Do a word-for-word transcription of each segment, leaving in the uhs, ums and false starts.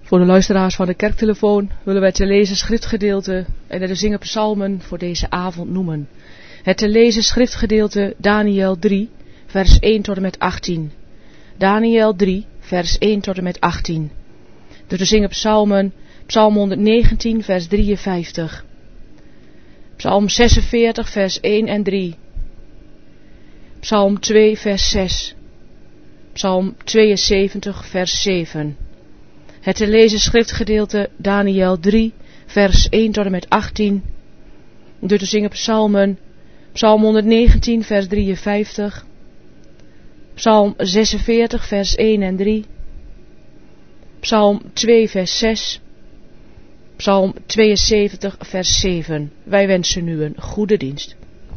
Voor de luisteraars van de kerktelefoon willen wij te lezen schriftgedeelte en de zingen psalmen voor deze avond noemen. Het te lezen schriftgedeelte Daniël drie, vers één tot en met achttien. Daniël drie, vers één tot en met achttien. De te zingen psalmen, psalm honderdnegentien, vers drieënvijftig. Psalm zesenveertig, vers één en drie. Psalm twee, vers zes. Psalm tweeënzeventig, vers zeven. Het te lezen schriftgedeelte Daniël drie, vers één tot en met achttien. De te zingen psalmen, psalm honderdnegentien, vers drieënvijftig. Psalm zesenveertig, vers één en drie. Psalm twee, vers zes. Psalm tweeënzeventig, vers zeven. Wij wensen u een goede dienst.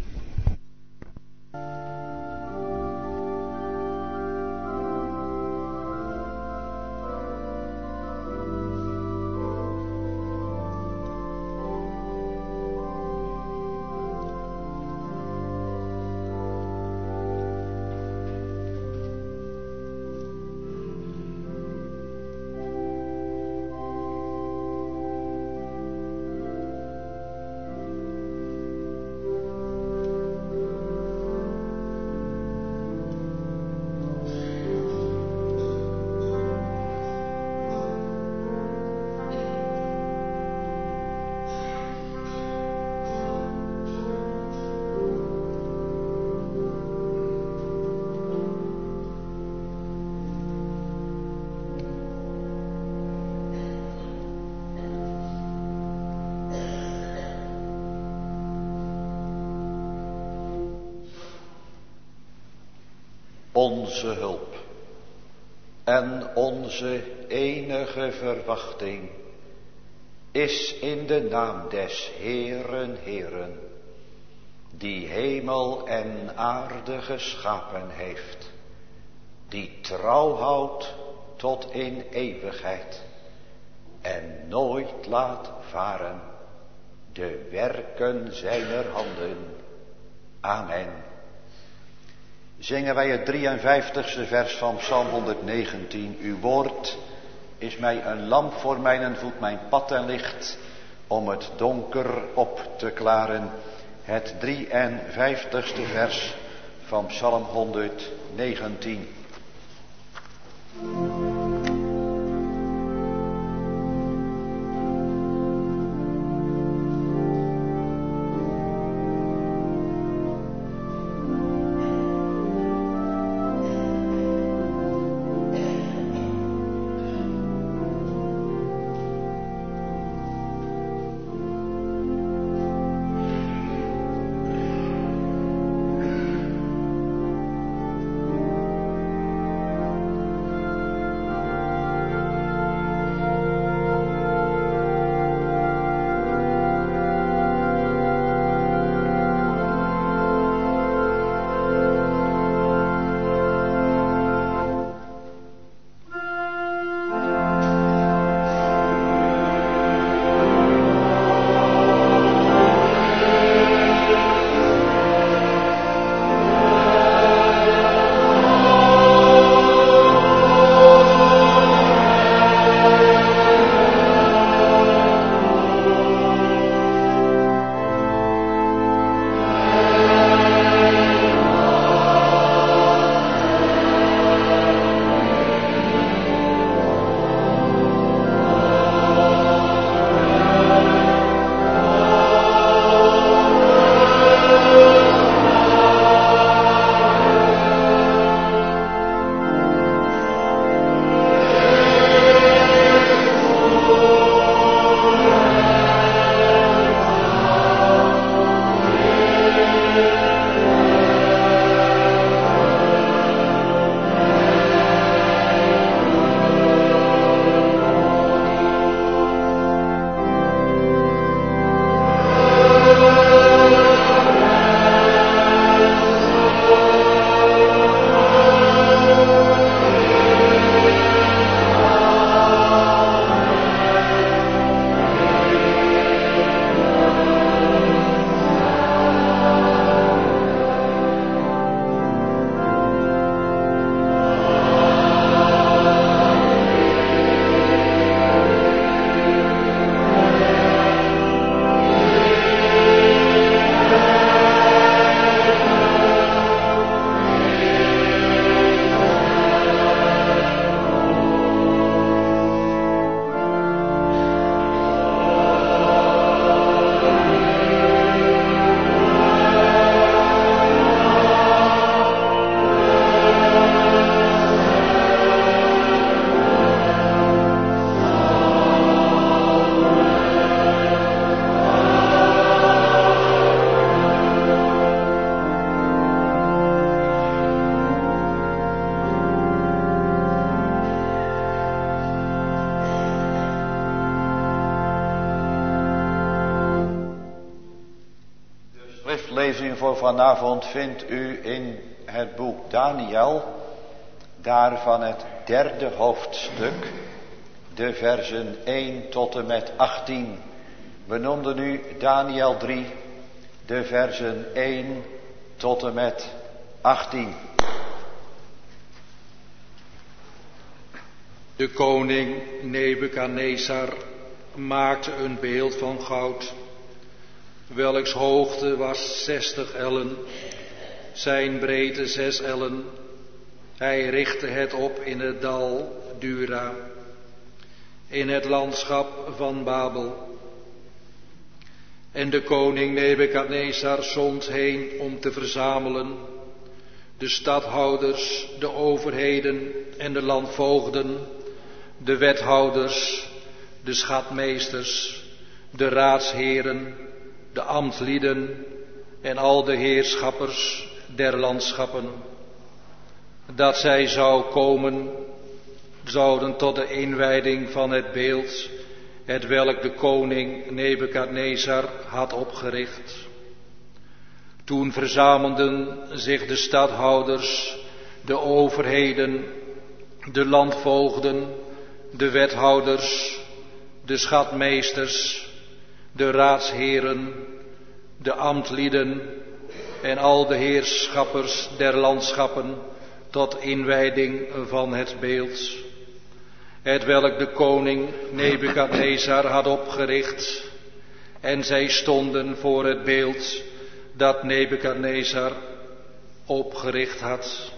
Onze hulp en onze enige verwachting is in de naam des Heeren Heeren, die hemel en aarde geschapen heeft, die trouw houdt tot in eeuwigheid en nooit laat varen de werken zijner handen. Amen. Zingen wij het drieënvijftigste vers van Psalm honderdnegentien. Uw woord is mij een lamp voor mijn voet, mijn pad en licht, om het donker op te klaren. Het drieënvijftigste vers van Psalm honderdnegentien. lezing voor vanavond vindt u in het boek Daniel, daarvan het derde hoofdstuk, de versen één tot en met achttien. We noemden nu Daniel drie, de versen één tot en met achttien. De koning Nebukadnezar maakte een beeld van goud, welks hoogte was zestig ellen, zijn breedte zes ellen. Hij richtte het op in het dal Dura, in het landschap van Babel. En de koning Nebukadnezar zond heen om te verzamelen de stadhouders, de overheden en de landvoogden, de wethouders, de schatmeesters, de raadsheren, de ambtslieden en al de heerschappers der landschappen, dat zij zou komen, zouden tot de inwijding van het beeld, het welk de koning Nebukadnezar had opgericht. Toen verzamelden zich de stadhouders, de overheden, de landvoogden, de wethouders, de schatmeesters, de raadsheren, de ambtslieden en al de heerschappers der landschappen tot inwijding van het beeld, het welk de koning Nebukadnezar had opgericht, en zij stonden voor het beeld dat Nebukadnezar opgericht had.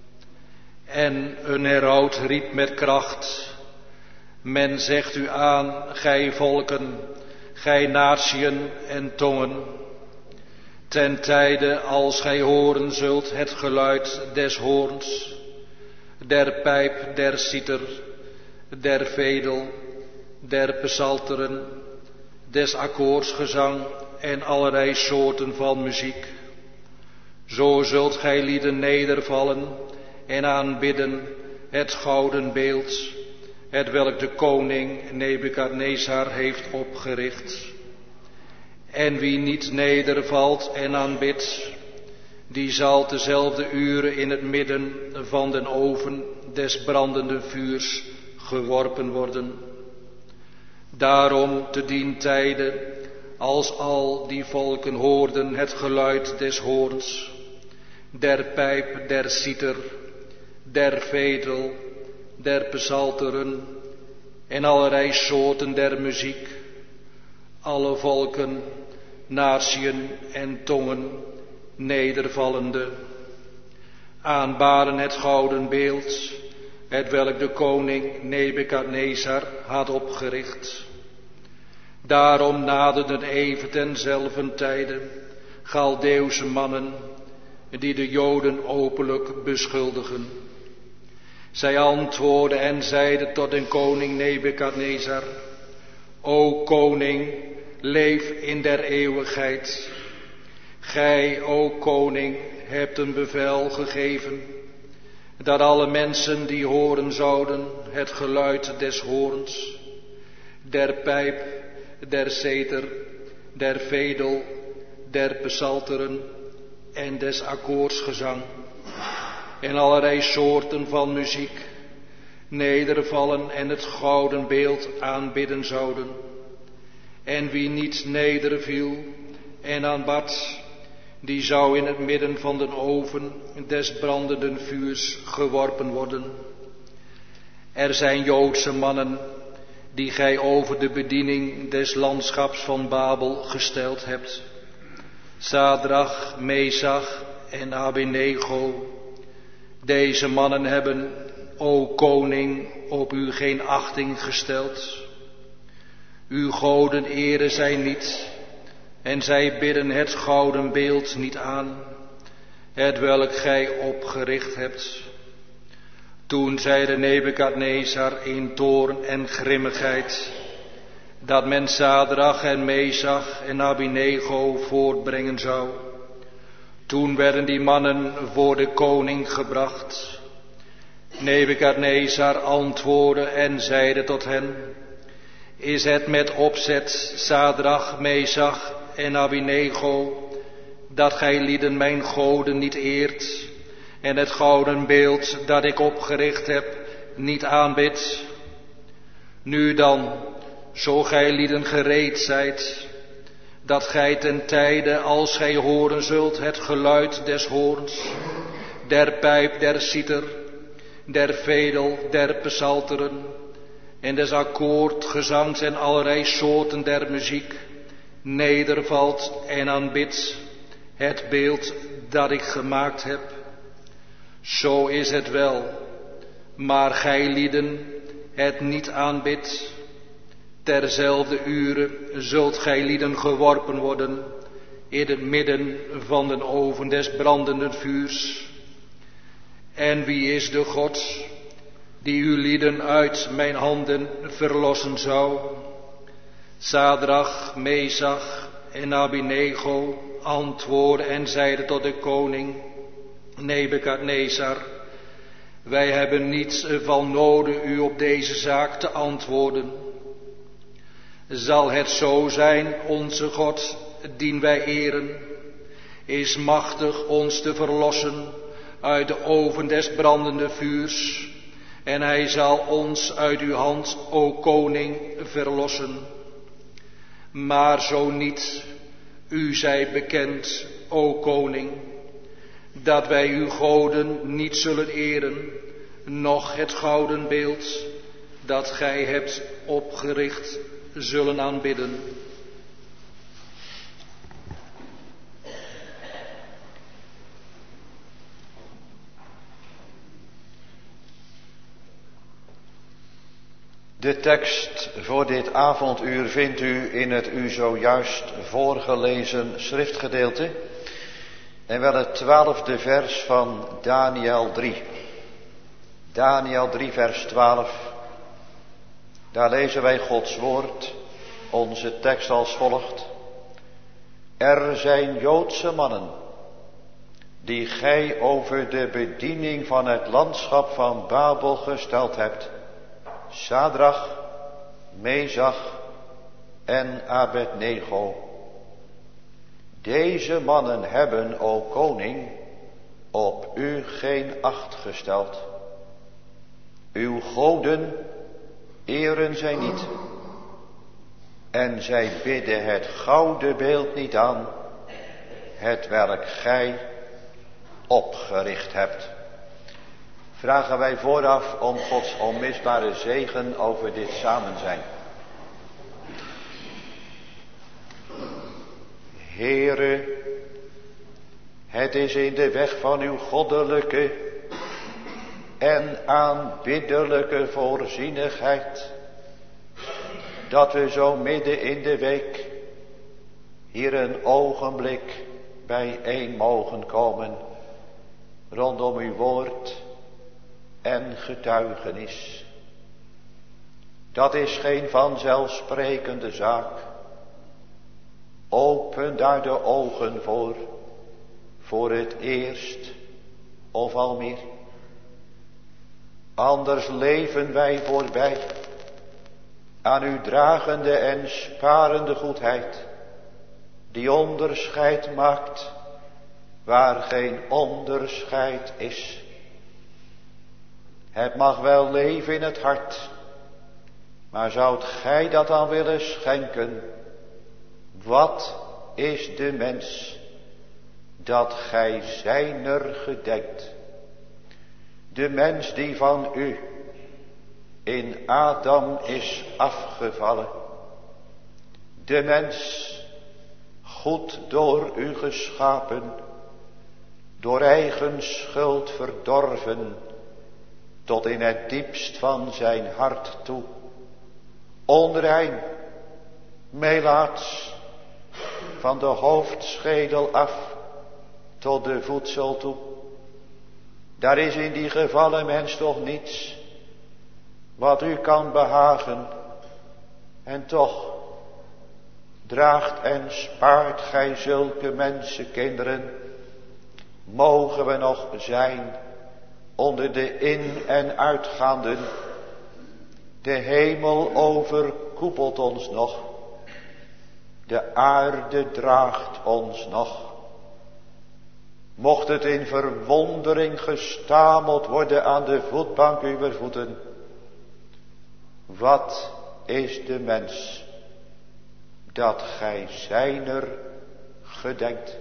En een heraut riep met kracht: men zegt u aan, gij volken, gij natieën en tongen, ten tijde als gij horen zult het geluid des hoorns, der pijp, der citer, der vedel, der psalteren, des akkoordsgezang en allerlei soorten van muziek. Zo zult gij lieden nedervallen en aanbidden het gouden beeld, het welk de koning Nebukadnezar heeft opgericht. En wie niet nedervalt en aanbidt, die zal tezelfde uren in het midden van den oven des brandenden vuurs geworpen worden. Daarom te dien tijde, als al die volken hoorden het geluid des hoorns, der pijp, der citer, der vedel, der psalteren en allerlei soorten der muziek, alle volken, natieën en tongen, nedervallende, aanbaren het gouden beeld, het welk de koning Nebukadnezar had opgericht. Daarom naderden even tenzelfden tijde Chaldeeuwse mannen, die de Joden openlijk beschuldigen. Zij antwoordden en zeiden tot den koning Nebukadnezar: O koning, leef in der eeuwigheid. Gij, o koning, hebt een bevel gegeven, dat alle mensen die horen zouden het geluid des hoorns, der pijp, der citer, der vedel, der psalteren en des akkoordsgezang en allerlei soorten van muziek nedervallen en het gouden beeld aanbidden zouden. En wie niet nederviel en aanbad, die zou in het midden van den oven des brandenden vuurs geworpen worden. Er zijn Joodse mannen die gij over de bediening des landschaps van Babel gesteld hebt. Sadrach, Mesach en Abednego. Deze mannen hebben, o koning, op u geen achting gesteld. Uw goden eren zij niet, en zij bidden het gouden beeld niet aan, het welk gij opgericht hebt. Toen zeide Nebukadnezar in toorn en grimmigheid, dat men Sadrach en Mesach en Abednego voortbrengen zou. Toen werden die mannen voor de koning gebracht. Nebukadnezar antwoordde en zeide tot hen: Is het met opzet, Sadrach, Mesach en Abednego, dat gij lieden mijn goden niet eert en het gouden beeld dat ik opgericht heb niet aanbidt. Nu dan, zo gij lieden gereed zijt, dat gij ten tijde als gij horen zult het geluid des hoorns, der pijp, der citer, der vedel, der psalteren en des akkoordgezangs en allerlei soorten der muziek, nedervalt en aanbidt het beeld dat ik gemaakt heb. Zo is het wel, maar gij lieden het niet aanbidt. Terzelfde ure zult gij lieden geworpen worden in het midden van den oven des brandenden vuurs. En wie is de God die uw lieden uit mijn handen verlossen zou? Sadrach, Mesach en Abednego antwoordden en zeiden tot de koning Nebukadnezar: wij hebben niets van noden u op deze zaak te antwoorden. Zal het zo zijn, onze God, dien wij eren, is machtig ons te verlossen uit de oven des brandende vuurs, en hij zal ons uit uw hand, o koning, verlossen. Maar zo niet, u zij bekend, o koning, dat wij uw goden niet zullen eren, noch het gouden beeld dat gij hebt opgericht zullen aanbidden. De tekst voor dit avonduur vindt u in het u zojuist voorgelezen schriftgedeelte, en wel het twaalfde vers van Daniel drie. Daniel drie vers twaalf. Daar lezen wij Gods woord, onze tekst als volgt. Er zijn Joodse mannen, die gij over de bediening van het landschap van Babel gesteld hebt. Sadrach, Mesach en Abednego. Deze mannen hebben, o koning, op u geen acht gesteld. Uw goden eren zij niet. En zij bidden het gouden beeld niet aan, het welk gij opgericht hebt. Vragen wij vooraf om Gods onmisbare zegen over dit samen zijn. Heere, het is in de weg van uw goddelijke en aanbiddelijke voorzienigheid dat we zo midden in de week hier een ogenblik bijeen mogen komen rondom uw woord en getuigenis. Dat is geen vanzelfsprekende zaak. Open daar de ogen voor, voor het eerst of al meer. Anders leven wij voorbij aan uw dragende en sparende goedheid, die onderscheid maakt waar geen onderscheid is. Het mag wel leven in het hart, maar zoudt gij dat dan willen schenken? Wat is de mens dat gij zijner gedenkt? De mens die van u in Adam is afgevallen. De mens goed door u geschapen, door eigen schuld verdorven, tot in het diepst van zijn hart toe. Onrein, melaats, van de hoofdschedel af tot de voedsel toe. Daar is in die gevallen mens toch niets wat u kan behagen. En toch draagt en spaart gij zulke mensenkinderen. Mogen we nog zijn onder de in- en uitgaanden. De hemel overkoepelt ons nog. De aarde draagt ons nog. Mocht het in verwondering gestameld worden aan de voetbank uwer voeten. Wat is de mens, dat gij zijner gedenkt?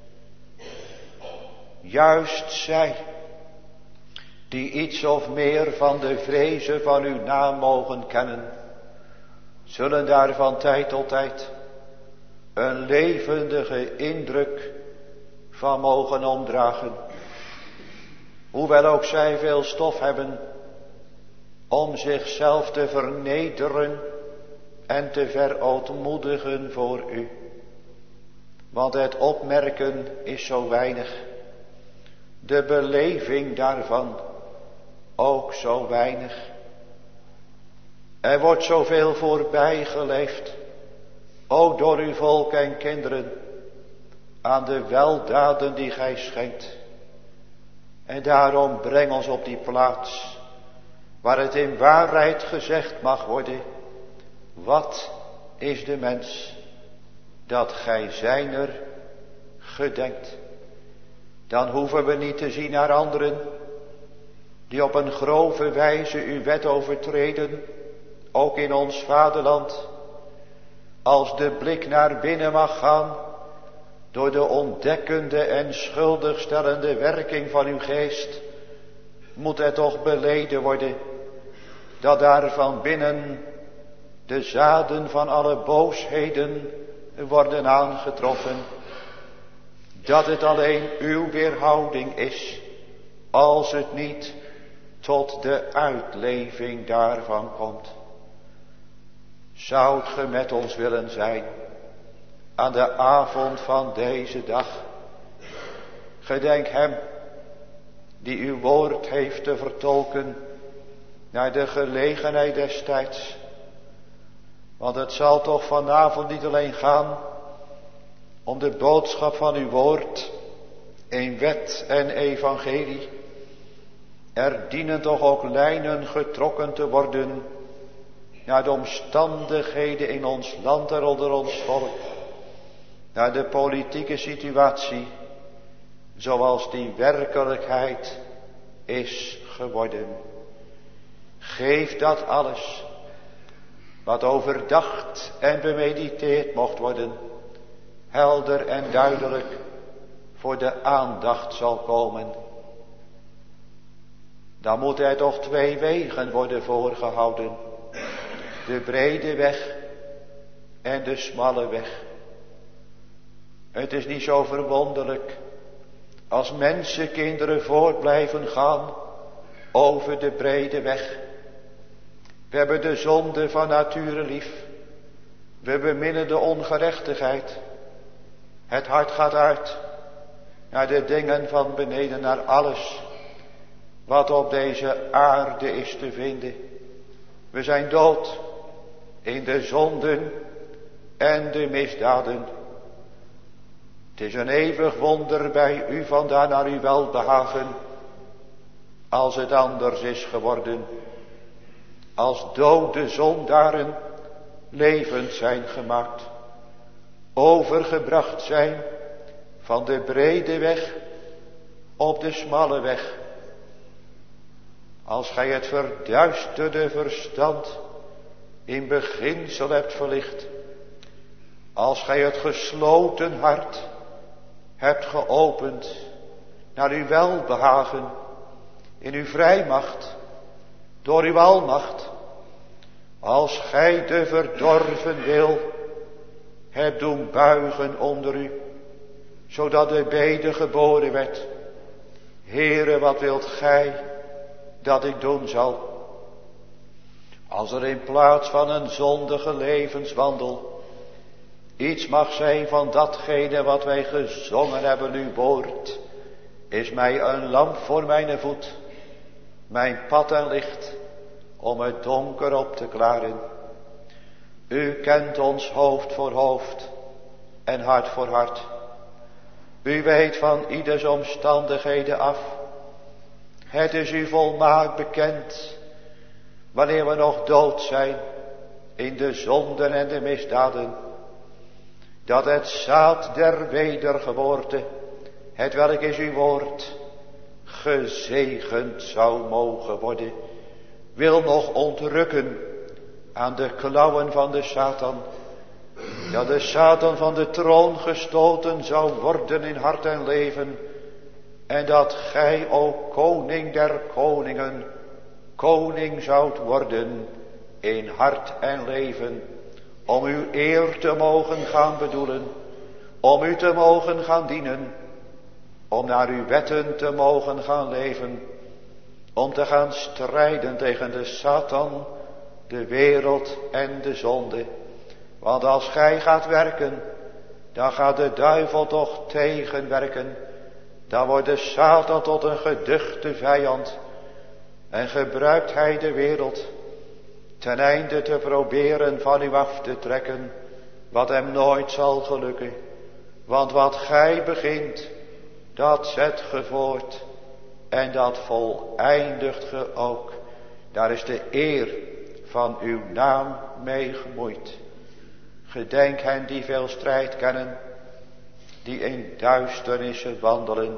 Juist zij, die iets of meer van de vrezen van uw naam mogen kennen, zullen daar van tijd tot tijd een levendige indruk van mogen omdragen. Hoewel ook zij veel stof hebben om zichzelf te vernederen en te verootmoedigen voor u. Want het opmerken is zo weinig, de beleving daarvan ook zo weinig. Er wordt zoveel voorbij geleefd, ook door uw volk en kinderen, aan de weldaden die gij schenkt. En daarom breng ons op die plaats, waar het in waarheid gezegd mag worden, wat is de mens, dat gij zijner gedenkt. Dan hoeven we niet te zien naar anderen, die op een grove wijze uw wet overtreden, ook in ons vaderland. Als de blik naar binnen mag gaan, door de ontdekkende en schuldigstellende werking van uw geest, moet er toch beleden worden, dat daar van binnen de zaden van alle boosheden worden aangetroffen. Dat het alleen uw weerhouding is, als het niet tot de uitleving daarvan komt. Zoudt ge met ons willen zijn aan de avond van deze dag? Gedenk hem die uw woord heeft te vertolken naar de gelegenheid des tijds. Want het zal toch vanavond niet alleen gaan om de boodschap van uw woord in wet en evangelie. Er dienen toch ook lijnen getrokken te worden naar de omstandigheden in ons land en onder ons volk. Naar de politieke situatie zoals die werkelijkheid is geworden. Geef dat alles wat overdacht en bemediteerd mocht worden, helder en duidelijk voor de aandacht zal komen. Dan moet er toch twee wegen worden voorgehouden. De brede weg en de smalle weg. Het is niet zo verwonderlijk als mensenkinderen voort blijven gaan over de brede weg. We hebben de zonde van nature lief. We beminnen de ongerechtigheid. Het hart gaat uit naar de dingen van beneden, naar alles wat op deze aarde is te vinden. We zijn dood in de zonden en de misdaden. Het is een eeuwig wonder bij u vandaan naar uw welbehagen, als het anders is geworden. Als dode zondaren levend zijn gemaakt, overgebracht zijn van de brede weg op de smalle weg. Als gij het verduisterde verstand in beginsel hebt verlicht, als gij het gesloten hart hebt geopend naar uw welbehagen in uw vrijmacht, door uw almacht, als gij de verdorven wil hebt doen buigen onder u, zodat de bede geboren werd. Heere, wat wilt gij dat ik doen zal? Als er in plaats van een zondige levenswandel iets mag zijn van datgene wat wij gezongen hebben, uw woord is mij een lamp voor mijn voet, mijn pad en licht om het donker op te klaren. U kent ons hoofd voor hoofd en hart voor hart. U weet van ieders omstandigheden af. Het is u volmaakt bekend wanneer we nog dood zijn in de zonden en de misdaden, dat het zaad der wedergeboorte het welk is uw woord, gezegend zou mogen worden, wil nog ontrukken aan de klauwen van de Satan, dat de Satan van de troon gestoten zou worden in hart en leven, en dat gij, o koning der koningen, koning zoudt worden in hart en leven, om uw eer te mogen gaan bedoelen, om u te mogen gaan dienen, om naar uw wetten te mogen gaan leven, om te gaan strijden tegen de Satan, de wereld en de zonde. Want als gij gaat werken, dan gaat de duivel toch tegenwerken. Dan wordt de Satan tot een geduchte vijand. En gebruikt hij de wereld ten einde te proberen van u af te trekken, wat hem nooit zal gelukken. Want wat gij begint, dat zet ge voort en dat voleindigt ge ook. Daar is de eer van uw naam mee gemoeid. Gedenk hen die veel strijd kennen, die in duisternissen wandelen,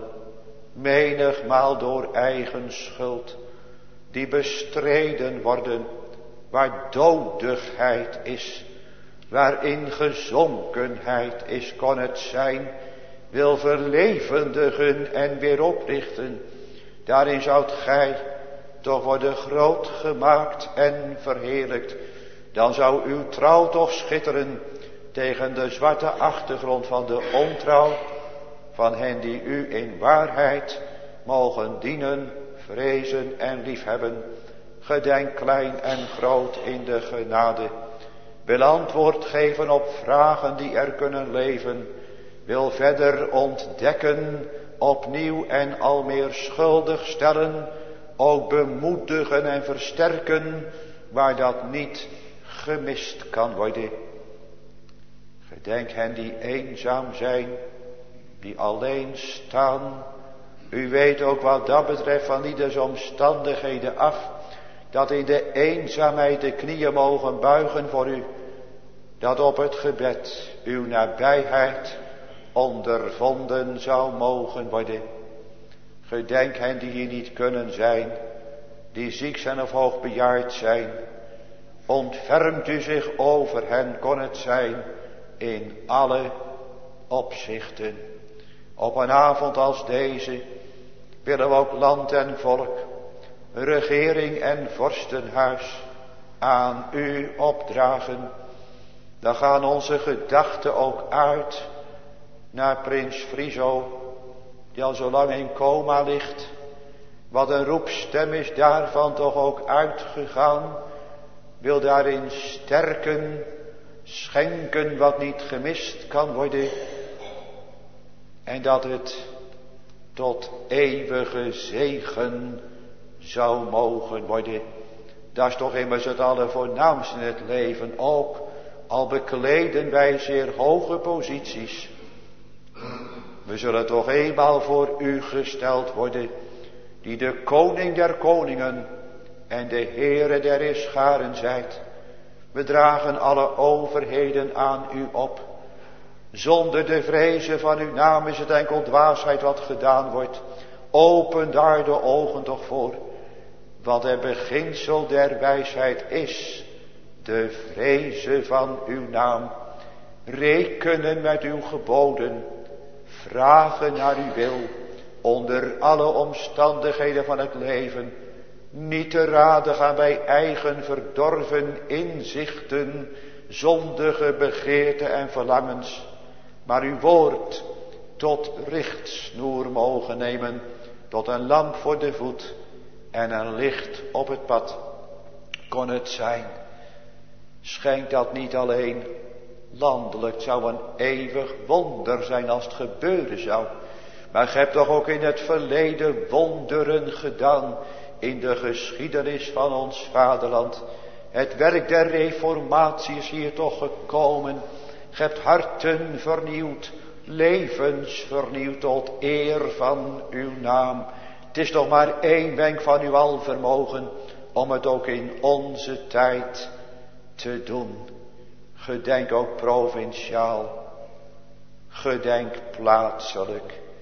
menigmaal door eigen schuld, die bestreden worden, waar dodigheid is, waarin gezonkenheid is, kon het zijn, wil verlevendigen en weer oprichten. Daarin zoudt gij toch worden groot gemaakt en verheerlijkt. Dan zou uw trouw toch schitteren tegen de zwarte achtergrond van de ontrouw van hen die u in waarheid mogen dienen, vrezen en liefhebben. Gedenk klein en groot in de genade. Wil antwoord geven op vragen die er kunnen leven. Wil verder ontdekken, opnieuw en al meer schuldig stellen. Ook bemoedigen en versterken waar dat niet gemist kan worden. Gedenk hen die eenzaam zijn, die alleen staan. U weet ook wat dat betreft van ieders omstandigheden af, dat in de eenzaamheid de knieën mogen buigen voor u, dat op het gebed uw nabijheid ondervonden zou mogen worden. Gedenk hen die hier niet kunnen zijn, die ziek zijn of hoogbejaard zijn. Ontfermt u zich over hen, kon het zijn, in alle opzichten. Op een avond als deze willen we ook land en volk, regering en vorstenhuis aan u opdragen. Dan gaan onze gedachten ook uit naar prins Friso, die al zo lang in coma ligt. Wat een roepstem is daarvan toch ook uitgegaan. Wil daarin sterken, schenken wat niet gemist kan worden. En dat het tot eeuwige zegen zou mogen worden. Dat is toch immers het allervoornaamste in het leven. Ook al bekleden wij zeer hoge posities. We zullen toch eenmaal voor u gesteld worden, die de koning der koningen en de Heere der Heerscharen zijt. We dragen alle overheden aan u op. Zonder de vrezen van uw naam is het enkel dwaasheid wat gedaan wordt. Open daar de ogen toch voor. Want het beginsel der wijsheid is de vrezen van uw naam. Rekenen met uw geboden. Vragen naar uw wil. Onder alle omstandigheden van het leven. Niet te raden gaan bij eigen verdorven inzichten, zondige begeerten en verlangens. Maar uw woord tot richtsnoer mogen nemen, tot een lamp voor de voet en een licht op het pad. Kon het zijn, schenk dat niet alleen landelijk, het zou een eeuwig wonder zijn als het gebeuren zou. Maar gij hebt toch ook in het verleden wonderen gedaan in de geschiedenis van ons vaderland. Het werk der reformatie is hier toch gekomen. Gij hebt harten vernieuwd, levens vernieuwd tot eer van uw naam. Het is toch maar één wenk van uw alvermogen om het ook in onze tijd te doen. Gedenk ook provinciaal, gedenk plaatselijk.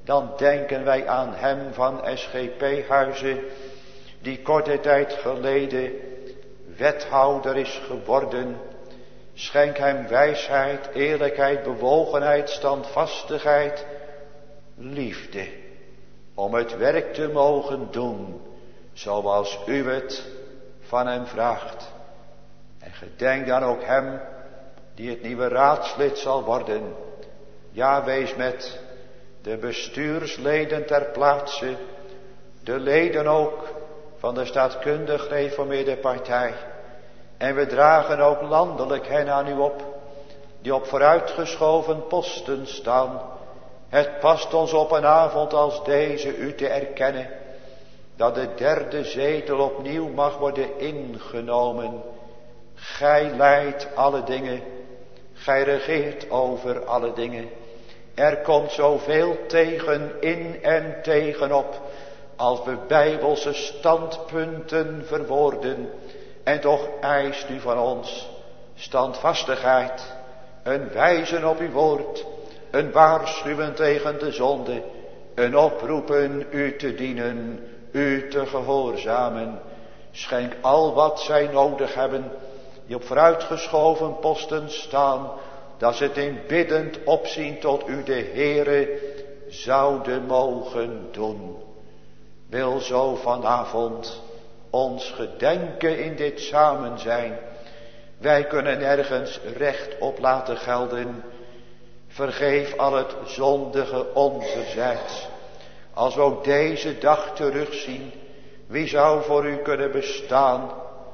dan denken wij aan hem van S G P-huizen, die korte tijd geleden wethouder is geworden. Schenk hem wijsheid, eerlijkheid, bewogenheid, standvastigheid, liefde, om het werk te mogen doen, zoals u het van hem vraagt. En gedenk dan ook hem, die het nieuwe raadslid zal worden. Ja, wees met de bestuursleden ter plaatse, de leden ook van de staatkundig gereformeerde partij. En we dragen ook landelijk hen aan u op, die op vooruitgeschoven posten staan. Het past ons op een avond als deze u te erkennen, dat de derde zetel opnieuw mag worden ingenomen. Gij leidt alle dingen, gij regeert over alle dingen. Er komt zoveel tegen in en tegenop, als we bijbelse standpunten verwoorden. En toch eist u van ons standvastigheid, een wijzen op uw woord, een waarschuwen tegen de zonde, een oproepen u te dienen, u te gehoorzamen. Schenk al wat zij nodig hebben, die op vooruitgeschoven posten staan, dat ze het in biddend opzien tot u de Heere zouden mogen doen. Wil zo vanavond ons gedenken in dit samen zijn. Wij kunnen nergens recht op laten gelden. Vergeef al het zondige onzerzijds. Als we ook deze dag terugzien, wie zou voor u kunnen bestaan?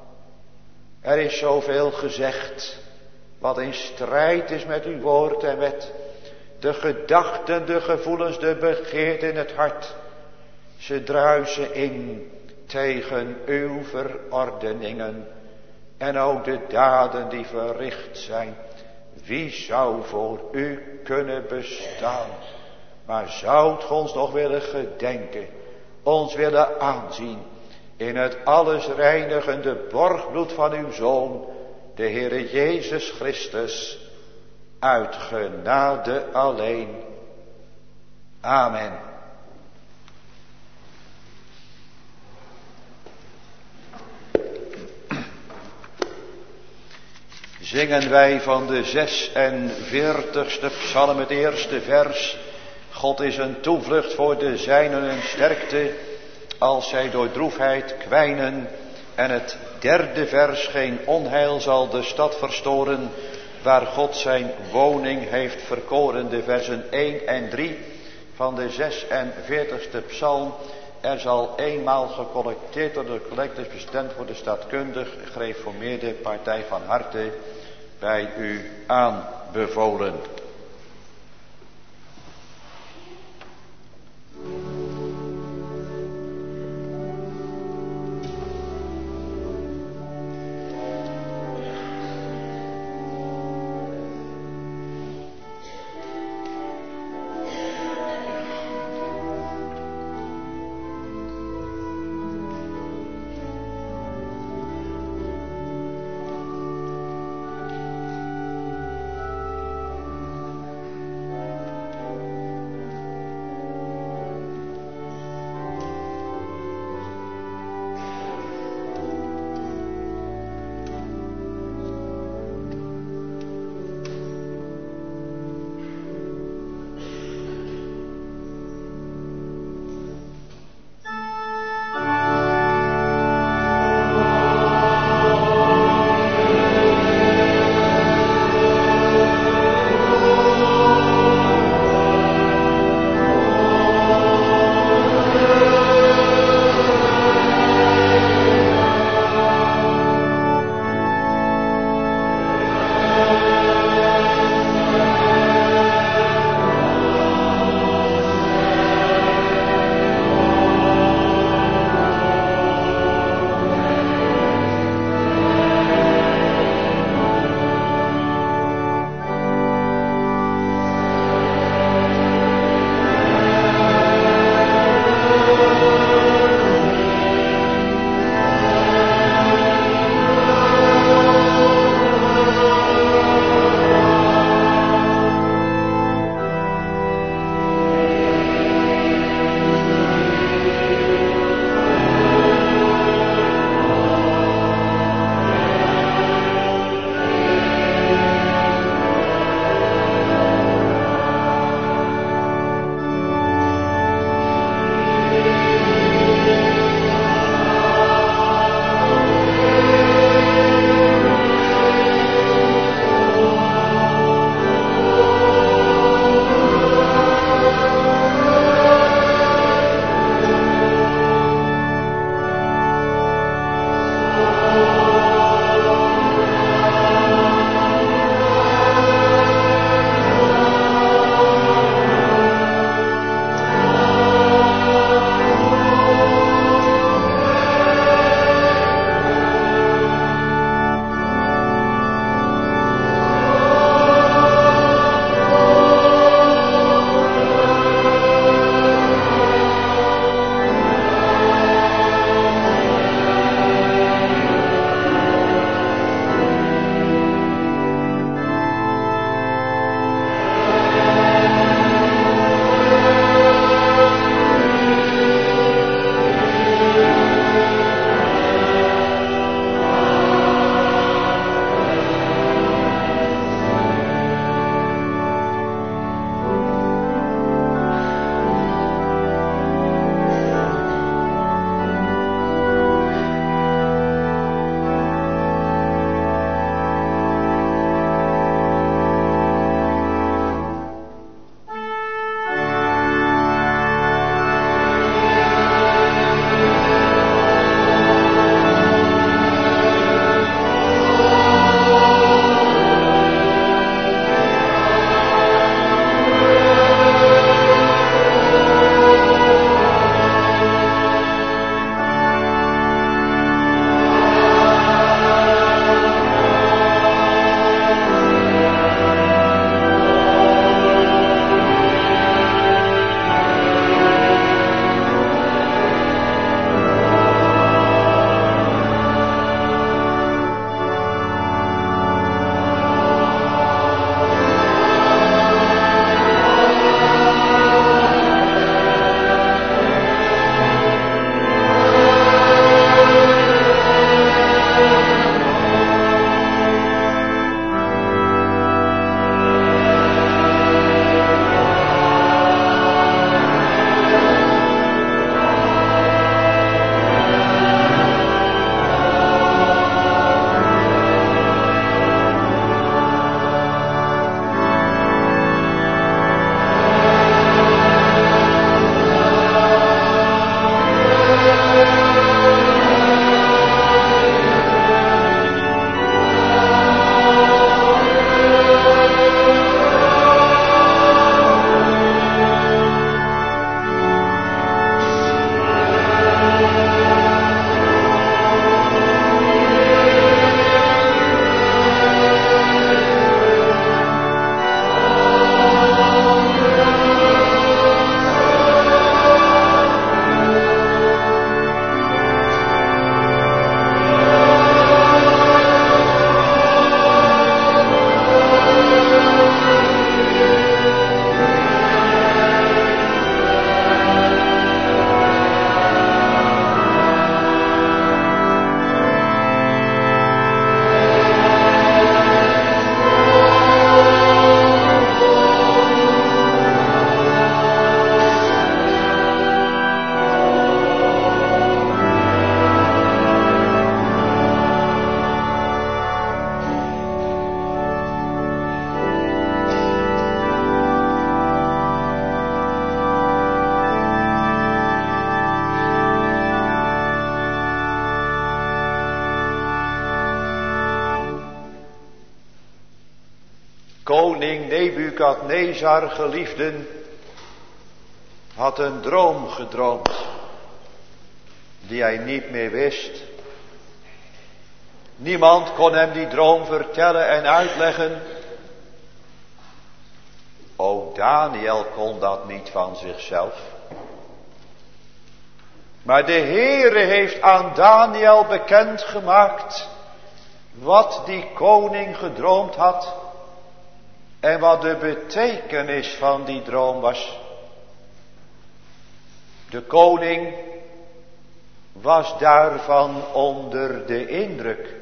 Er is zoveel gezegd, wat in strijd is met uw woord en wet. De gedachten, de gevoelens, de begeerten in het hart. Ze druisen in tegen uw verordeningen. En ook de daden die verricht zijn. Wie zou voor u kunnen bestaan? Maar zoudt ge ons nog willen gedenken, ons willen aanzien in het alles reinigende borgbloed van uw Zoon, de Heere Jezus Christus, uit genade alleen. Amen. Zingen wij van de zesenveertigste psalm het eerste vers. God is een toevlucht voor de zijnen en sterkte, als zij door droefheid kwijnen. En het derde vers, geen onheil zal de stad verstoren, waar God zijn woning heeft verkoren. De versen één en drie van de zesenveertigste psalm. Er zal eenmaal gecollecteerd door de collectors bestemd voor de staatkundig gereformeerde partij van harte bij u aanbevolen. koning Nebukadnezar, geliefden, had een droom gedroomd, die hij niet meer wist. Niemand kon hem die droom vertellen en uitleggen. Ook Daniel kon dat niet van zichzelf. Maar de Heere heeft aan Daniel bekendgemaakt wat die koning gedroomd had en wat de betekenis van die droom was. De koning was daarvan onder de indruk.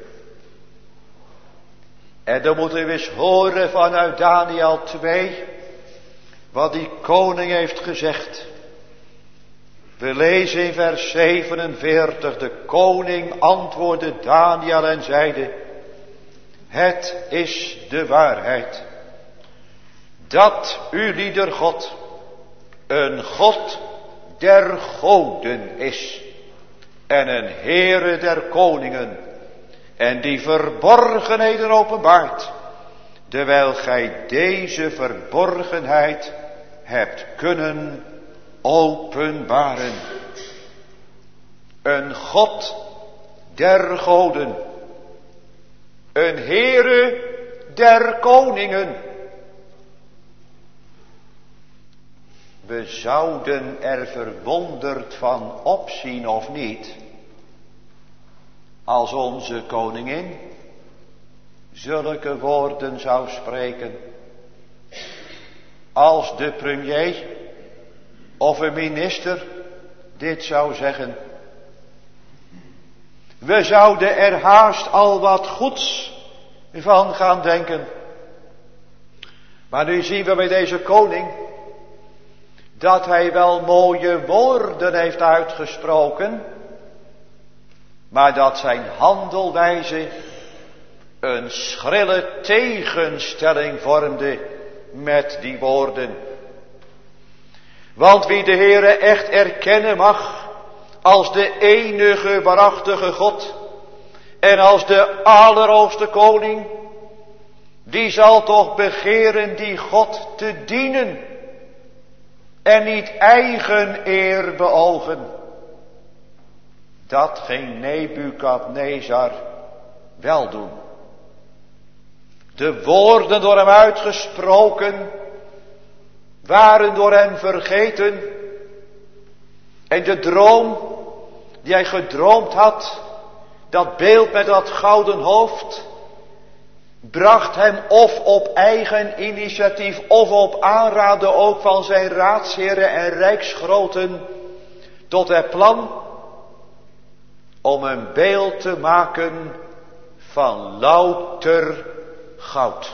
En dan moeten we eens horen vanuit Daniel twee wat die koning heeft gezegd. We lezen in vers zevenenveertig, de koning antwoordde Daniel en zeide: het is de waarheid, dat uw lieder God een God der goden is en een Heere der koningen, en die verborgenheden openbaart, terwijl gij deze verborgenheid hebt kunnen openbaren. Een God der goden, een Heere der koningen. We zouden er verwonderd van opzien of niet, als onze koningin zulke woorden zou spreken. Als de premier of een minister dit zou zeggen. We zouden er haast al wat goeds van gaan denken. Maar nu zien we bij deze koning dat hij wel mooie woorden heeft uitgesproken, maar dat zijn handelwijze een schrille tegenstelling vormde met die woorden. Want wie de Heere echt erkennen mag als de enige waarachtige God en als de allerhoogste koning, die zal toch begeren die God te dienen en niet eigen eer beogen. Dat ging Nebukadnezar wel doen. De woorden door hem uitgesproken waren door hem vergeten. En de droom die hij gedroomd had, dat beeld met dat gouden hoofd, bracht hem of op eigen initiatief of op aanraden ook van zijn raadsheren en rijksgroten tot het plan om een beeld te maken van louter goud.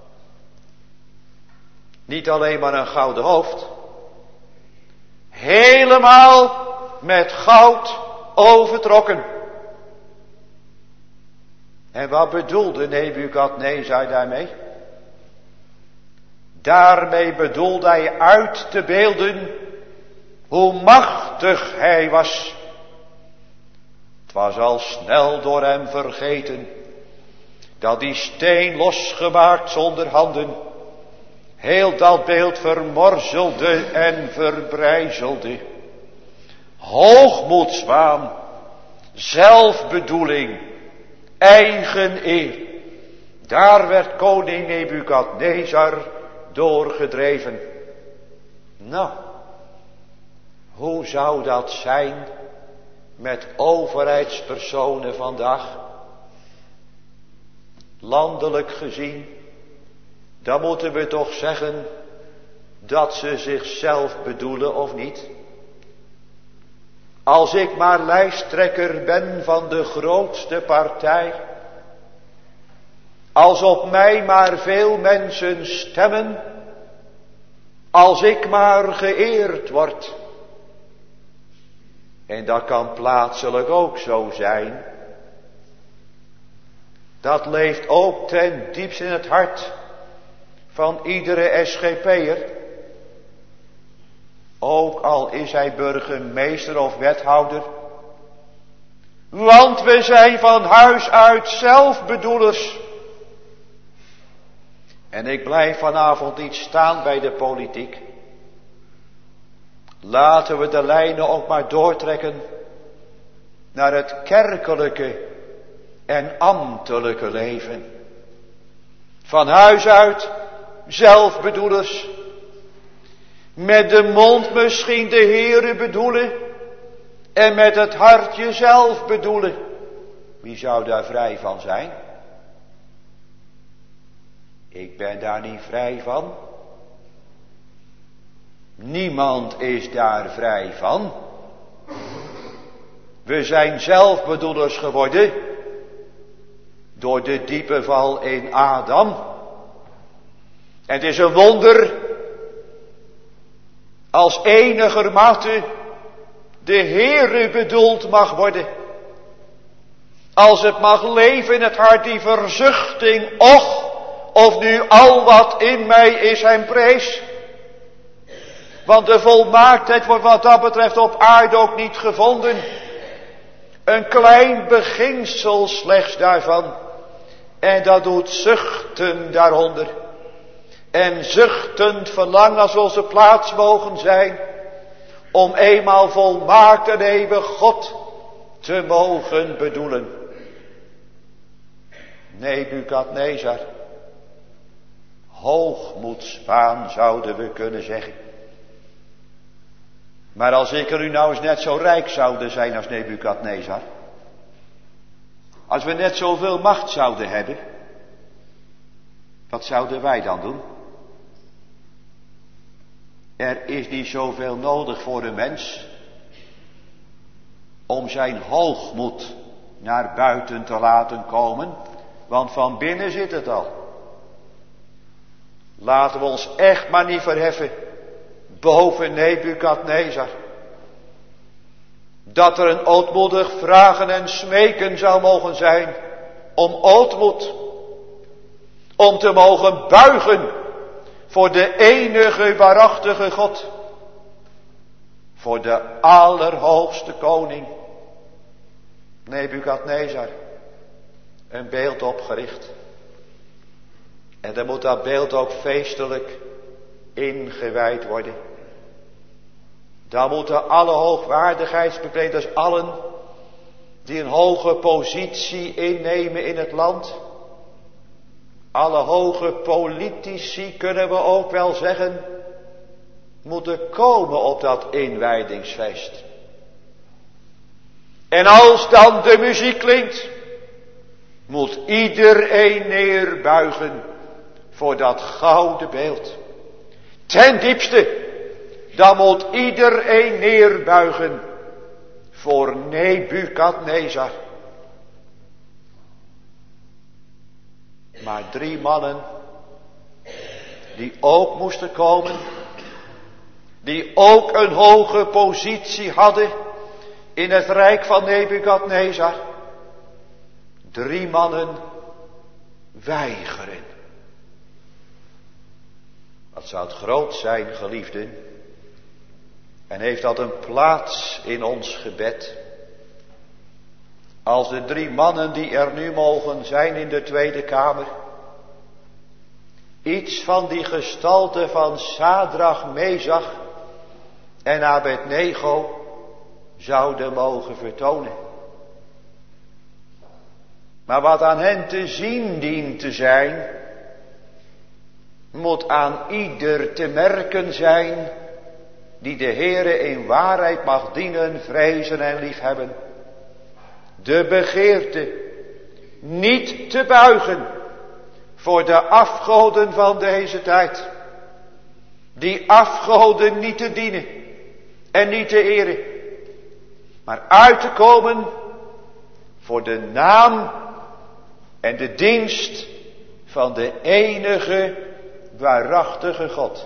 Niet alleen maar een gouden hoofd, helemaal met goud overtrokken. En wat bedoelde Nebukadnezar daarmee? Daarmee bedoelde hij uit te beelden hoe machtig hij was. Het was al snel door hem vergeten dat die steen losgemaakt zonder handen heel dat beeld vermorzelde en verbrijzelde. Hoogmoedswaan, zelfbedoeling, eigen eer. Daar werd koning Nebukadnezar doorgedreven. Nou, hoe zou dat zijn met overheidspersonen vandaag? Landelijk gezien, dan moeten we toch zeggen dat ze zichzelf bedoelen of niet. Als ik maar lijsttrekker ben van de grootste partij, als op mij maar veel mensen stemmen, als ik maar geëerd word. En dat kan plaatselijk ook zo zijn. Dat leeft ook ten diepste in het hart van iedere S G P'er. Ook al is hij burgemeester of wethouder. Want we zijn van huis uit zelfbedoelers. En ik blijf vanavond niet staan bij de politiek. Laten we de lijnen ook maar doortrekken naar het kerkelijke en ambtelijke leven. Van huis uit zelfbedoelers. Met de mond misschien de Heere bedoelen. En met het hart jezelf bedoelen. Wie zou daar vrij van zijn? Ik ben daar niet vrij van. Niemand is daar vrij van. We zijn zelfbedoelers geworden. Door de diepe val in Adam. En het is een wonder. Als enigermate de Heere bedoeld mag worden. Als het mag leven in het hart die verzuchting. Och, of nu al wat in mij is hem prijs. Want de volmaaktheid wordt wat dat betreft op aarde ook niet gevonden. Een klein beginsel slechts daarvan. En dat doet zuchten daaronder. En zuchtend verlangen als onze plaats mogen zijn. Om eenmaal volmaakt en eeuwig God te mogen bedoelen. Nebukadnezar. Hoogmoedswaan zouden we kunnen zeggen. Maar als ik er u nou eens net zo rijk zouden zijn als Nebukadnezar. Als we net zoveel macht zouden hebben. Wat zouden wij dan doen? Er is niet zoveel nodig voor een mens. Om zijn hoogmoed naar buiten te laten komen. Want van binnen zit het al. Laten we ons echt maar niet verheffen. Boven Nebukadnezar. Dat er een ootmoedig vragen en smeken zou mogen zijn. Om ootmoed. Om te mogen buigen. Voor de enige waarachtige God. Voor de allerhoogste koning. Nebukadnezar. Een beeld opgericht. En dan moet dat beeld ook feestelijk ingewijd worden. Dan moeten alle hoogwaardigheidsbekleders, allen die een hoge positie innemen in het land. Alle hoge politici, kunnen we ook wel zeggen, moeten komen op dat inwijdingsfeest. En als dan de muziek klinkt, moet iedereen neerbuigen voor dat gouden beeld. Ten diepste, dan moet iedereen neerbuigen voor Nebukadnezar. Maar drie mannen, die ook moesten komen, die ook een hoge positie hadden in het rijk van Nebukadnezar. Drie mannen weigeren. Wat zou het groot zijn, geliefden. En heeft dat een plaats in ons gebed. Als de drie mannen die er nu mogen zijn in de Tweede Kamer. Iets van die gestalte van Sadrach, Mesach en Abednego zouden mogen vertonen. Maar wat aan hen te zien dient te zijn, moet aan ieder te merken zijn die de Heere in waarheid mag dienen, vrezen en liefhebben. De begeerte niet te buigen voor de afgoden van deze tijd. Die afgoden niet te dienen en niet te eren, maar uit te komen voor de naam en de dienst van de enige waarachtige God.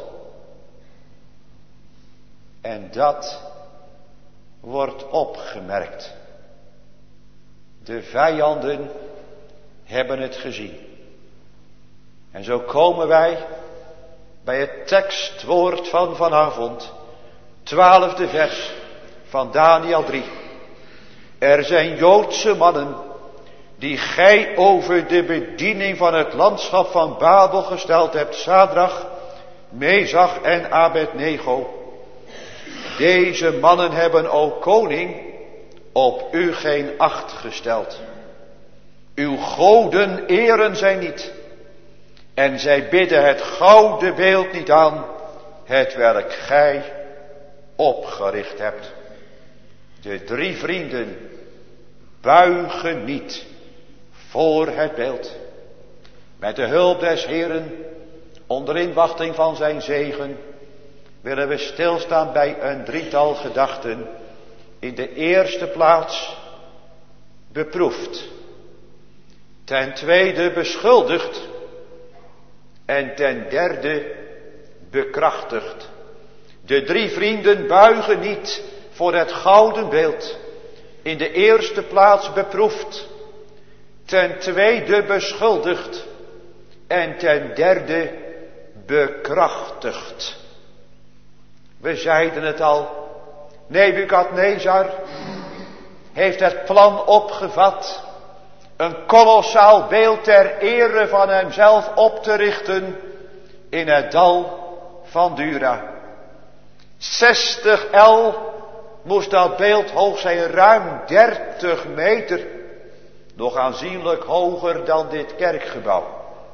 En dat wordt opgemerkt. De vijanden hebben het gezien. En zo komen wij bij het tekstwoord van vanavond, twaalfde vers van Daniel drie. Er zijn Joodse mannen die gij over de bediening van het landschap van Babel gesteld hebt, Sadrach, Mesach en Abednego. Deze mannen hebben, o koning, op u geen acht gesteld. Uw goden eren zij niet. En zij bidden het gouden beeld niet aan, het welk gij opgericht hebt. De drie vrienden buigen niet voor het beeld. Met de hulp des Heeren, onder inwachting van zijn zegen, willen we stilstaan bij een drietal gedachten. In de eerste plaats beproefd. Ten tweede beschuldigd. En ten derde bekrachtigd. De drie vrienden buigen niet voor het gouden beeld. In de eerste plaats beproefd. Ten tweede beschuldigd. En ten derde bekrachtigd. We zeiden het al. Nebukadnezar heeft het plan opgevat. Een kolossaal beeld ter ere van hemzelf op te richten in het dal van Dura. zestig el moest dat beeld hoog zijn, ruim dertig meter. Nog aanzienlijk hoger dan dit kerkgebouw.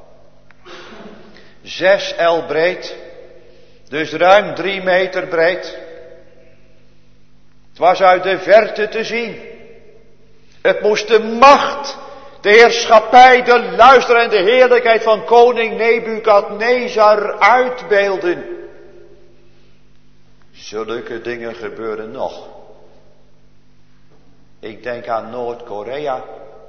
Zes el breed, dus ruim drie meter breed. Het was uit de verte te zien. Het moest de macht, de heerschappij, de luister en de heerlijkheid van koning Nebukadnezar uitbeelden. Zulke dingen gebeuren nog. Ik denk aan Noord-Korea.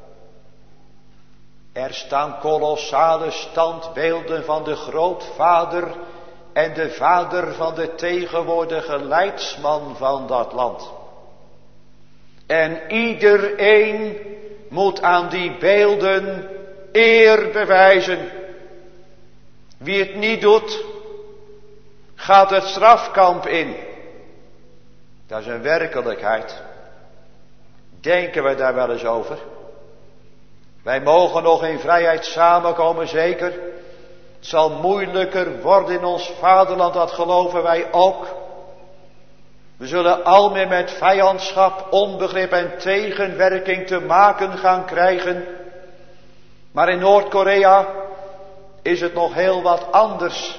Er staan kolossale standbeelden van de grootvader en de vader van de tegenwoordige leidsman van dat land. En iedereen moet aan die beelden eer bewijzen. Wie het niet doet, gaat het strafkamp in. Dat is een werkelijkheid. Denken we daar wel eens over? Wij mogen nog in vrijheid samenkomen, zeker. Het zal moeilijker worden in ons vaderland, dat geloven wij ook. We zullen al meer met vijandschap, onbegrip en tegenwerking te maken gaan krijgen. Maar in Noord-Korea is het nog heel wat anders.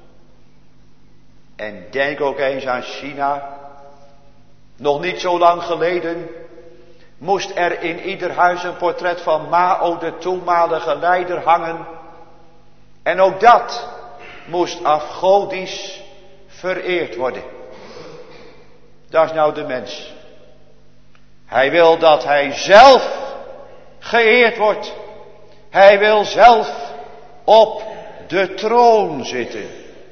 En denk ook eens aan China. Nog niet zo lang geleden moest er in ieder huis een portret van Mao, de toenmalige leider, hangen. En ook dat moest afgodisch vereerd worden. Dat is nou de mens. Hij wil dat hij zelf geëerd wordt. Hij wil zelf op de troon zitten.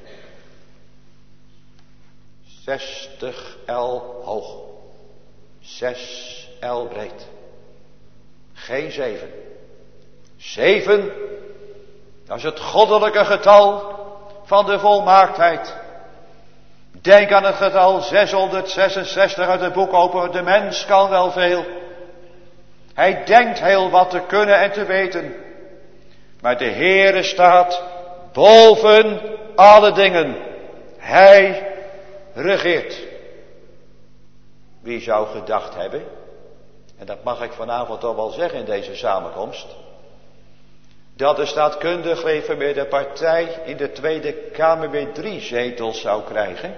Zestig el hoog. Zes el breed. Geen zeven. Zeven, dat is het goddelijke getal van de volmaaktheid. Denk aan het getal zeshonderdzesenzestig uit het boek Open. De mens kan wel veel. Hij denkt heel wat te kunnen en te weten. Maar de Heere staat boven alle dingen. Hij regeert. Wie zou gedacht hebben, en dat mag ik vanavond toch wel zeggen in deze samenkomst, dat de staatkundig gereformeerde partij in de Tweede Kamer weer drie zetels zou krijgen?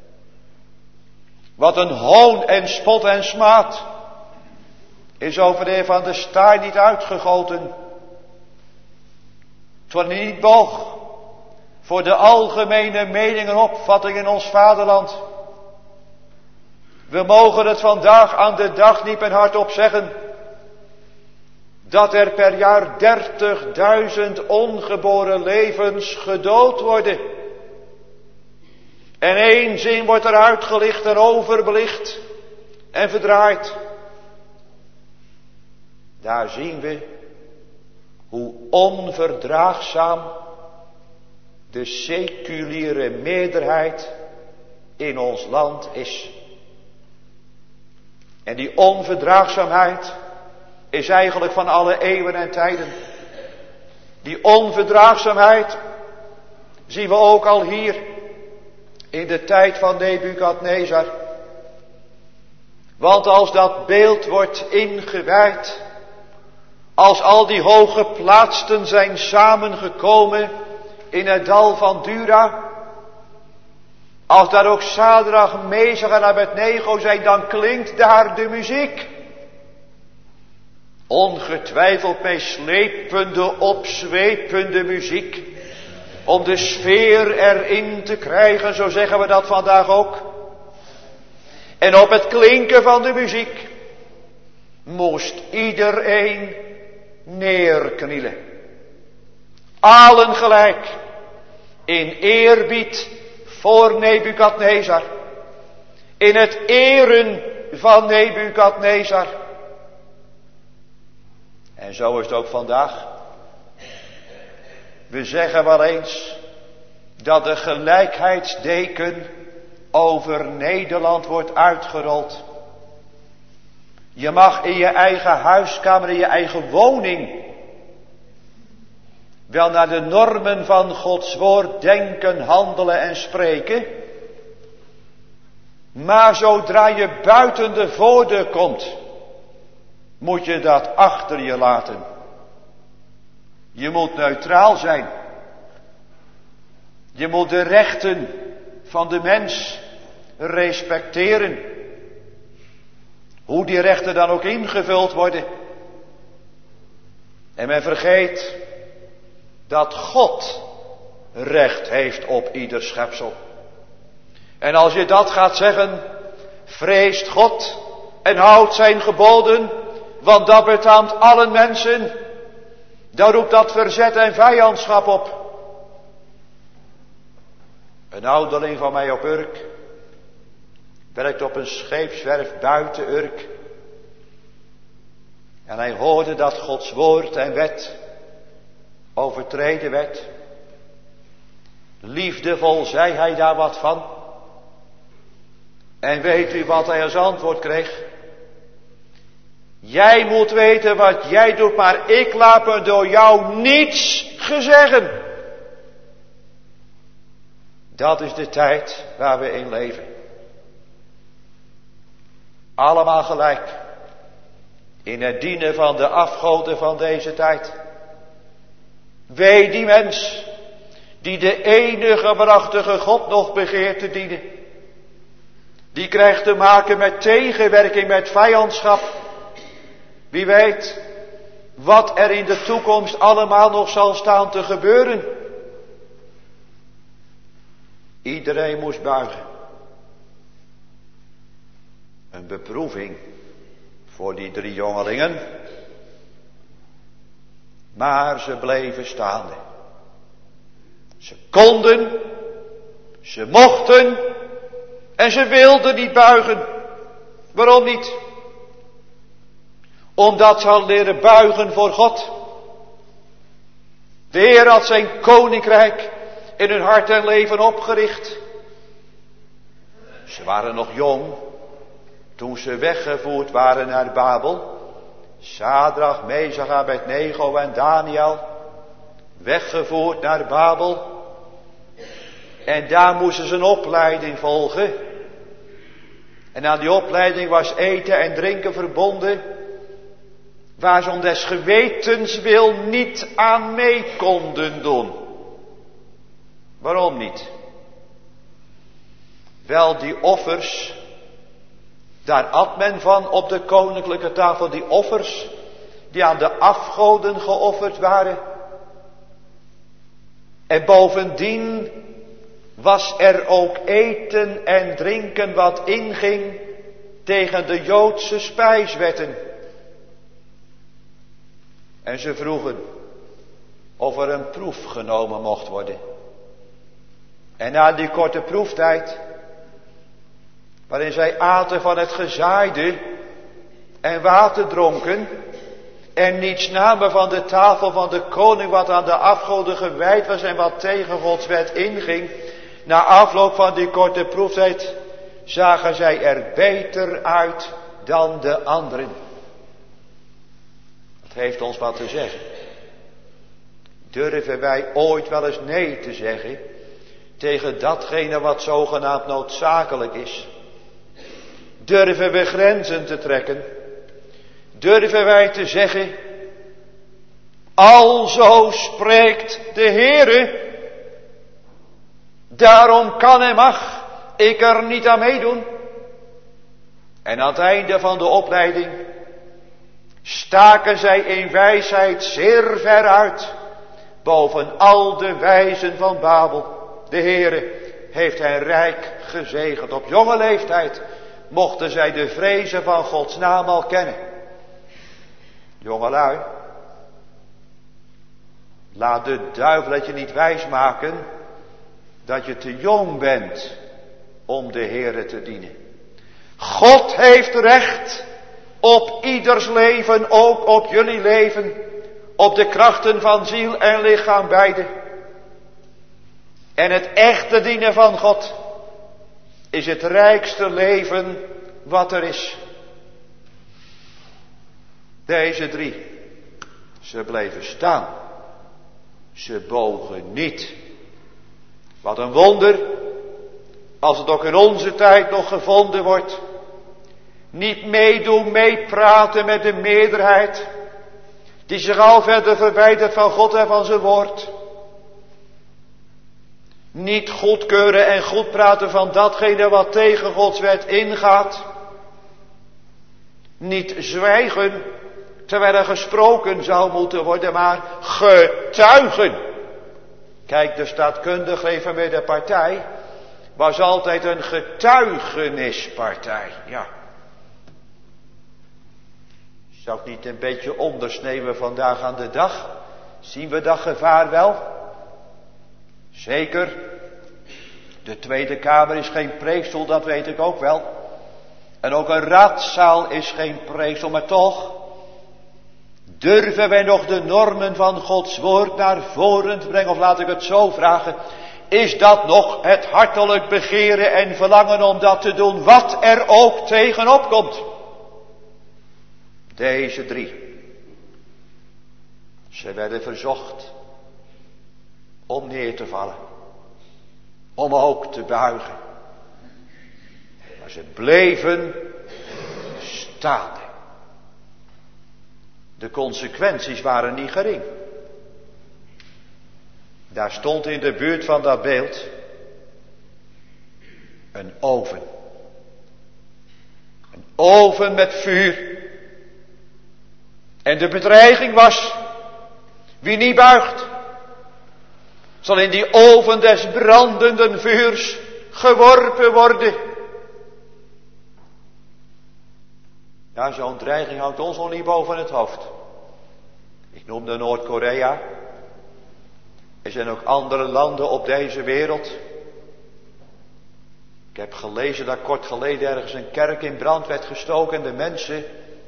Wat een hoon en spot en smaad is over de heer Van der Staaij niet uitgegoten. Terwijl hij niet boog voor de algemene mening en opvatting in ons vaderland. We mogen het vandaag aan de dag niet en hardop zeggen, dat er per jaar dertigduizend ongeboren levens gedood worden. En één zin wordt er uitgelicht en overbelicht en verdraaid. Daar zien we hoe onverdraagzaam de seculiere meerderheid in ons land is. En die onverdraagzaamheid is eigenlijk van alle eeuwen en tijden. Die onverdraagzaamheid zien we ook al hier in de tijd van Nebukadnezar. Want als dat beeld wordt ingewijd, als al die hooggeplaatsten zijn samengekomen in het dal van Dura, als daar ook Sadrach, Mesach en Abednego zijn, dan klinkt daar de muziek. Ongetwijfeld meeslepende, opzwepende muziek. Om de sfeer erin te krijgen, zo zeggen we dat vandaag ook. En op het klinken van de muziek moest iedereen neerknielen. Allen gelijk in eerbied voor Nebukadnezar. In het eren van Nebukadnezar. En zo is het ook vandaag. We zeggen wel eens dat de gelijkheidsdeken over Nederland wordt uitgerold. Je mag in je eigen huiskamer, in je eigen woning, wel naar de normen van Gods woord denken, handelen en spreken. Maar zodra je buiten de voordeur komt, moet je dat achter je laten. Je moet neutraal zijn. Je moet de rechten van de mens respecteren. Hoe die rechten dan ook ingevuld worden. En men vergeet dat God recht heeft op ieder schepsel. En als je dat gaat zeggen, vreest God en houdt zijn geboden, want dat betaamt allen mensen. Dan roept dat verzet en vijandschap op. Een ouderling van mij op Urk werkt op een scheepswerf buiten Urk. En hij hoorde dat Gods woord en wet overtreden werd. Liefdevol zei hij daar wat van. En weet u wat hij als antwoord kreeg? Jij moet weten wat jij doet, maar ik laat me door jou niets gezeggen. Dat is de tijd waar we in leven. Allemaal gelijk. In het dienen van de afgoden van deze tijd. Wee die mens die de enige waarachtige God nog begeert te dienen. Die krijgt te maken met tegenwerking, met vijandschap. Wie weet wat er in de toekomst allemaal nog zal staan te gebeuren. Iedereen moest buigen. Een beproeving voor die drie jongelingen. Maar ze bleven staande. Ze konden, ze mochten en ze wilden niet buigen. Waarom niet? Omdat ze hadden leren buigen voor God. De Heer had zijn koninkrijk in hun hart en leven opgericht. Ze waren nog jong toen ze weggevoerd waren naar Babel. Sadrach, Mesach, Abednego en Daniel. Weggevoerd naar Babel. En daar moesten ze een opleiding volgen. En aan die opleiding was eten en drinken verbonden. Waar ze om des gewetens wil niet aan mee konden doen. Waarom niet? Wel, die offers, daar at men van op de koninklijke tafel. Die offers die aan de afgoden geofferd waren. En bovendien was er ook eten en drinken wat inging tegen de Joodse spijswetten. En ze vroegen of er een proef genomen mocht worden. En na die korte proeftijd, waarin zij aten van het gezaaide en water dronken, en niets namen van de tafel van de koning wat aan de afgoden gewijd was en wat tegen Gods wet inging, na afloop van die korte proeftijd zagen zij er beter uit dan de anderen. heeft ons wat te zeggen. Durven wij ooit wel eens nee te zeggen tegen datgene wat zogenaamd noodzakelijk is? Durven we grenzen te trekken? Durven wij te zeggen, alzo spreekt de Heere, daarom kan en mag ik er niet aan meedoen? En aan het einde van de opleiding staken zij in wijsheid zeer ver uit, boven al de wijzen van Babel. De Heere heeft hen rijk gezegend. Op jonge leeftijd mochten zij de vrezen van Gods naam al kennen. Jongelui, laat de duivel het je niet wijsmaken dat je te jong bent om de Heere te dienen. God heeft recht op ieders leven, ook op jullie leven, op de krachten van ziel en lichaam beide. En het echte dienen van God is het rijkste leven wat er is. Deze drie, ze bleven staan. Ze bogen niet. Wat een wonder, als het ook in onze tijd nog gevonden wordt. Niet meedoen, meepraten met de meerderheid, die zich al verder verwijdert van God en van zijn woord. Niet goedkeuren en goed praten van datgene wat tegen Gods wet ingaat. Niet zwijgen, terwijl er gesproken zou moeten worden, maar getuigen. Kijk, de staatkundige reformeerde partij was altijd een getuigenispartij. Ja. Zou ik niet een beetje ondersneeuwen vandaag aan de dag? Zien we dat gevaar wel? Zeker. De Tweede Kamer is geen preekstoel, dat weet ik ook wel. En ook een raadzaal is geen preekstoel, maar toch durven wij nog de normen van Gods woord naar voren te brengen? Of laat ik het zo vragen, is dat nog het hartelijk begeren en verlangen om dat te doen, wat er ook tegenop komt? Deze drie, ze werden verzocht om neer te vallen, om ook te buigen. Maar ze bleven staande. De consequenties waren niet gering. Daar stond in de buurt van dat beeld een oven. Een oven met vuur. En de bedreiging was, wie niet buigt, zal in die oven des brandenden vuurs geworpen worden. Ja, zo'n dreiging hangt ons nog niet boven het hoofd. Ik noemde Noord-Korea. Er zijn ook andere landen op deze wereld. Ik heb gelezen dat kort geleden ergens een kerk in brand werd gestoken en de mensen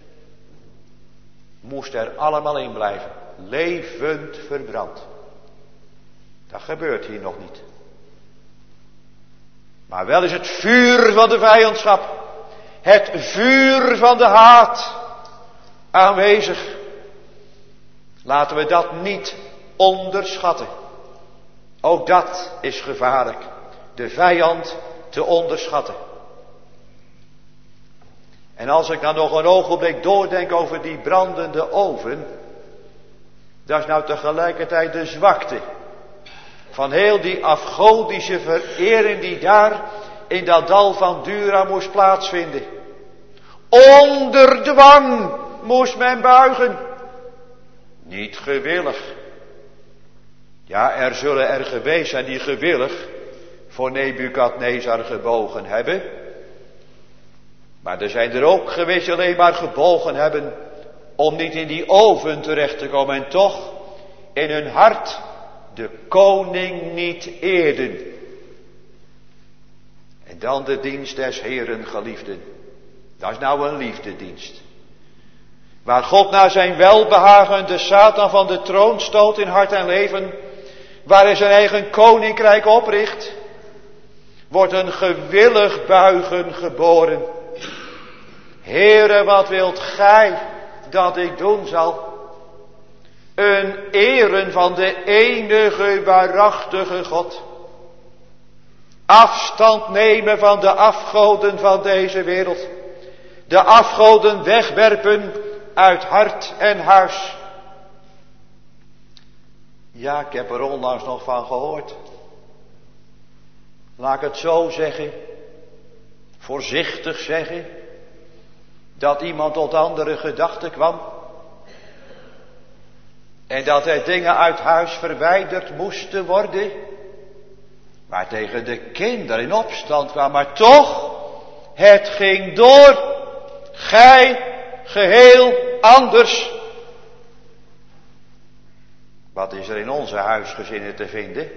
moesten er allemaal in blijven. Levend verbrand. Dat gebeurt hier nog niet. Maar wel is het vuur van de vijandschap, het vuur van de haat aanwezig. Laten we dat niet onderschatten. Ook dat is gevaarlijk. De vijand te onderschatten. En als ik nou nog een ogenblik doordenk over die brandende oven, dat is nou tegelijkertijd de zwakte van heel die afgodische verering die daar in dat dal van Dura moest plaatsvinden. Onder dwang moest men buigen. Niet gewillig. Ja, er zullen er geweest zijn die gewillig voor Nebukadnezar gebogen hebben. Maar er zijn er ook geweest die alleen maar gebogen hebben om niet in die oven terecht te komen en toch in hun hart de koning niet eerden. En dan de dienst des Heeren, geliefden. Dat is nou een liefdedienst. Waar God naar zijn welbehagen de Satan van de troon stoot in hart en leven, waar hij zijn eigen koninkrijk opricht, wordt een gewillig buigen geboren. Heere, wat wilt gij dat ik doen zal? een eren van de enige waarachtige God. Afstand nemen van de afgoden van deze wereld. De afgoden wegwerpen uit hart en huis. Ja, ik heb er onlangs nog van gehoord. Laat ik het zo zeggen. Voorzichtig zeggen. Dat iemand tot andere gedachten kwam. En dat er dingen uit huis verwijderd moesten worden. Maar tegen de kinderen in opstand kwam. Maar toch, het ging door. Gij geheel anders. Wat is er in onze huisgezinnen te vinden?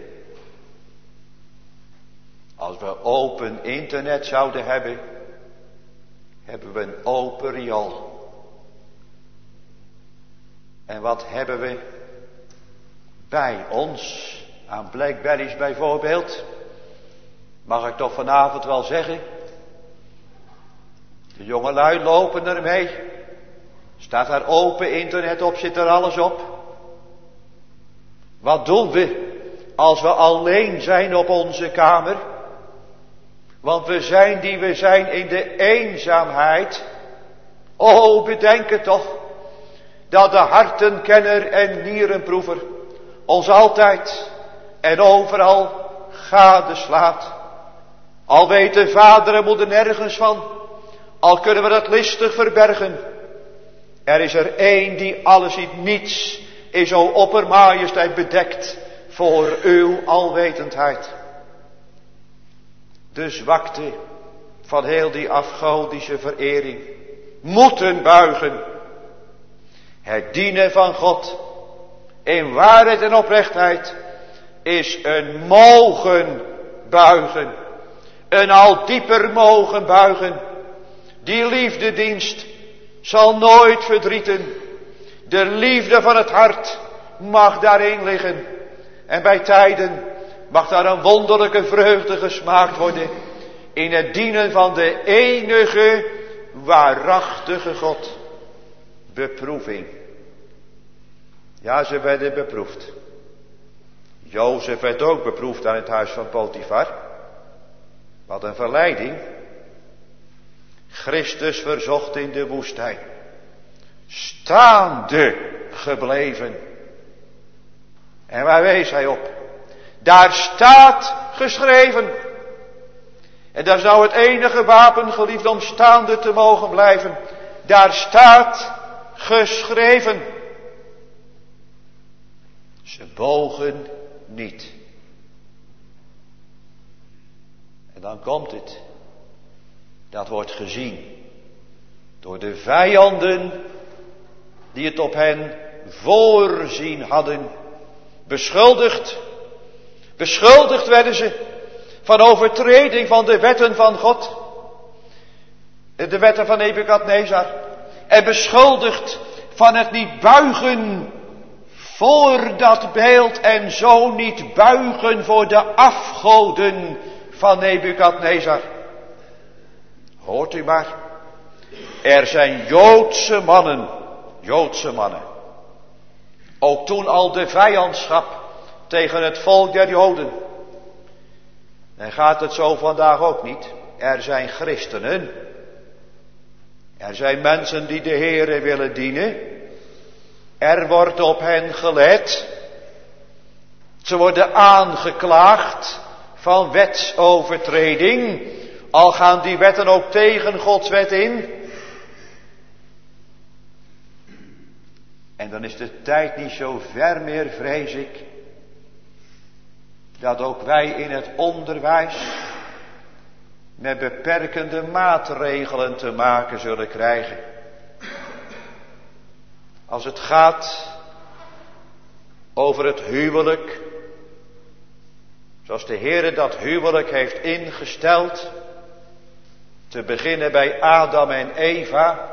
Als we open internet zouden hebben, hebben we een open riool. En wat hebben we bij ons aan Blackberries bijvoorbeeld? Mag ik toch vanavond wel zeggen? De jongelui lopen ermee. Staat daar open internet op, zit er alles op. Wat doen we als we alleen zijn op onze kamer? Want we zijn die we zijn in de eenzaamheid. O, bedenk het toch. Dat de hartenkenner en nierenproever ons altijd en overal gadeslaat. Al weten vader en moeder nergens van. Al kunnen we dat listig verbergen. Er is er één die alles ziet, niets is zo oppermajesteit bedekt voor uw alwetendheid. De zwakte van heel die afgodische verering moeten buigen. Het dienen van God in waarheid en oprechtheid is een mogen buigen. Een al dieper mogen buigen. Die liefdedienst zal nooit verdrieten. De liefde van het hart mag daarin liggen. En bij tijden mag daar een wonderlijke vreugde gesmaakt worden. In het dienen van de enige waarachtige God. Beproeving. Ja, ze werden beproefd. Jozef werd ook beproefd aan het huis van Potifar. Wat een verleiding. Christus verzocht in de woestijn. Staande gebleven. En waar wees hij op? Daar staat geschreven. En dat is nou het enige wapen, geliefd, om staande te mogen blijven. Daar staat geschreven. Ze bogen niet. En dan komt het. Dat wordt gezien door de vijanden die het op hen voorzien hadden. Beschuldigd. Beschuldigd werden ze van overtreding van de wetten van God. De wetten van Nebukadnezar. En beschuldigd van het niet buigen voor dat beeld en zo niet buigen voor de afgoden van Nebukadnezar. Hoort u maar. Er zijn Joodse mannen. Joodse mannen. Ook toen al de vijandschap tegen het volk der Joden. En gaat het zo vandaag ook niet. Er zijn christenen. Er zijn mensen die de Heere willen dienen. Er wordt op hen gelet. Ze worden aangeklaagd van wetsovertreding. Al gaan die wetten ook tegen Gods wet in. En dan is de tijd niet zo ver meer, vrees ik, dat ook wij in het onderwijs met beperkende maatregelen te maken zullen krijgen. Als het gaat over het huwelijk, zoals de Heere dat huwelijk heeft ingesteld, te beginnen bij Adam en Eva,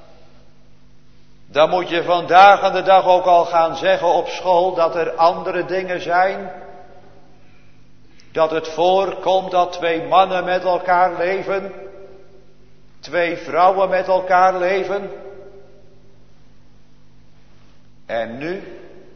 dan moet je vandaag aan de dag ook al gaan zeggen op school dat er andere dingen zijn. Dat het voorkomt dat twee mannen met elkaar leven. Twee vrouwen met elkaar leven. En nu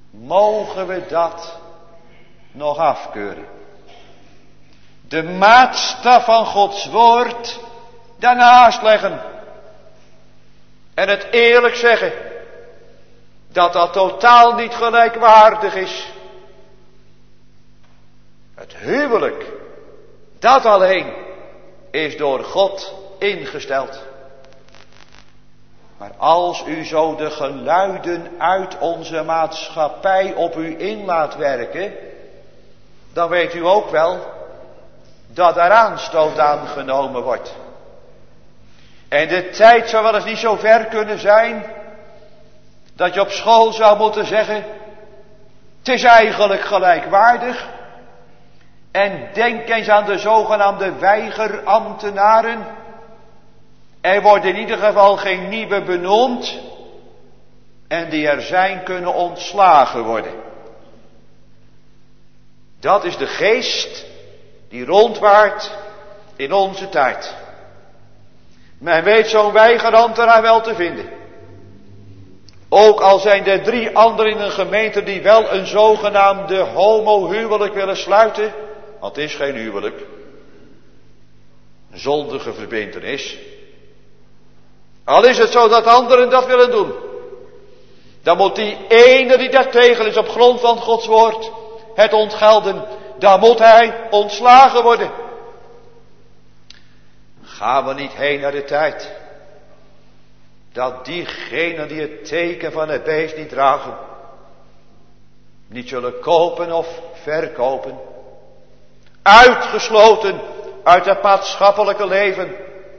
Mogen we dat nog afkeuren? De maatstaf van Gods woord daarnaast leggen. En het eerlijk zeggen. Dat dat totaal niet gelijkwaardig is. Het huwelijk. Dat alleen is door God ingesteld. Maar als u zo de geluiden uit onze maatschappij op u in laat werken, dan weet u ook wel dat daar aanstoot aan genomen wordt. En de tijd zou wel eens niet zo ver kunnen zijn dat je op school zou moeten zeggen, het is eigenlijk gelijkwaardig. En denk eens aan de zogenaamde weigerambtenaren. Er worden in ieder geval geen nieuwe benoemd. En die er zijn kunnen ontslagen worden. Dat is de geest die rondwaart in onze tijd. Men weet zo'n weigerambtenaar wel te vinden. Ook al zijn er drie anderen in een gemeente die wel een zogenaamde homohuwelijk willen sluiten. Want het is geen huwelijk. Een zondige verbintenis. Al is het zo dat anderen dat willen doen. Dan moet die ene die daartegen is op grond van Gods woord het ontgelden. Dan moet hij ontslagen worden. Gaan we niet heen naar de tijd. Dat diegenen die het teken van het beest niet dragen. Niet zullen kopen of verkopen. Uitgesloten uit het maatschappelijke leven.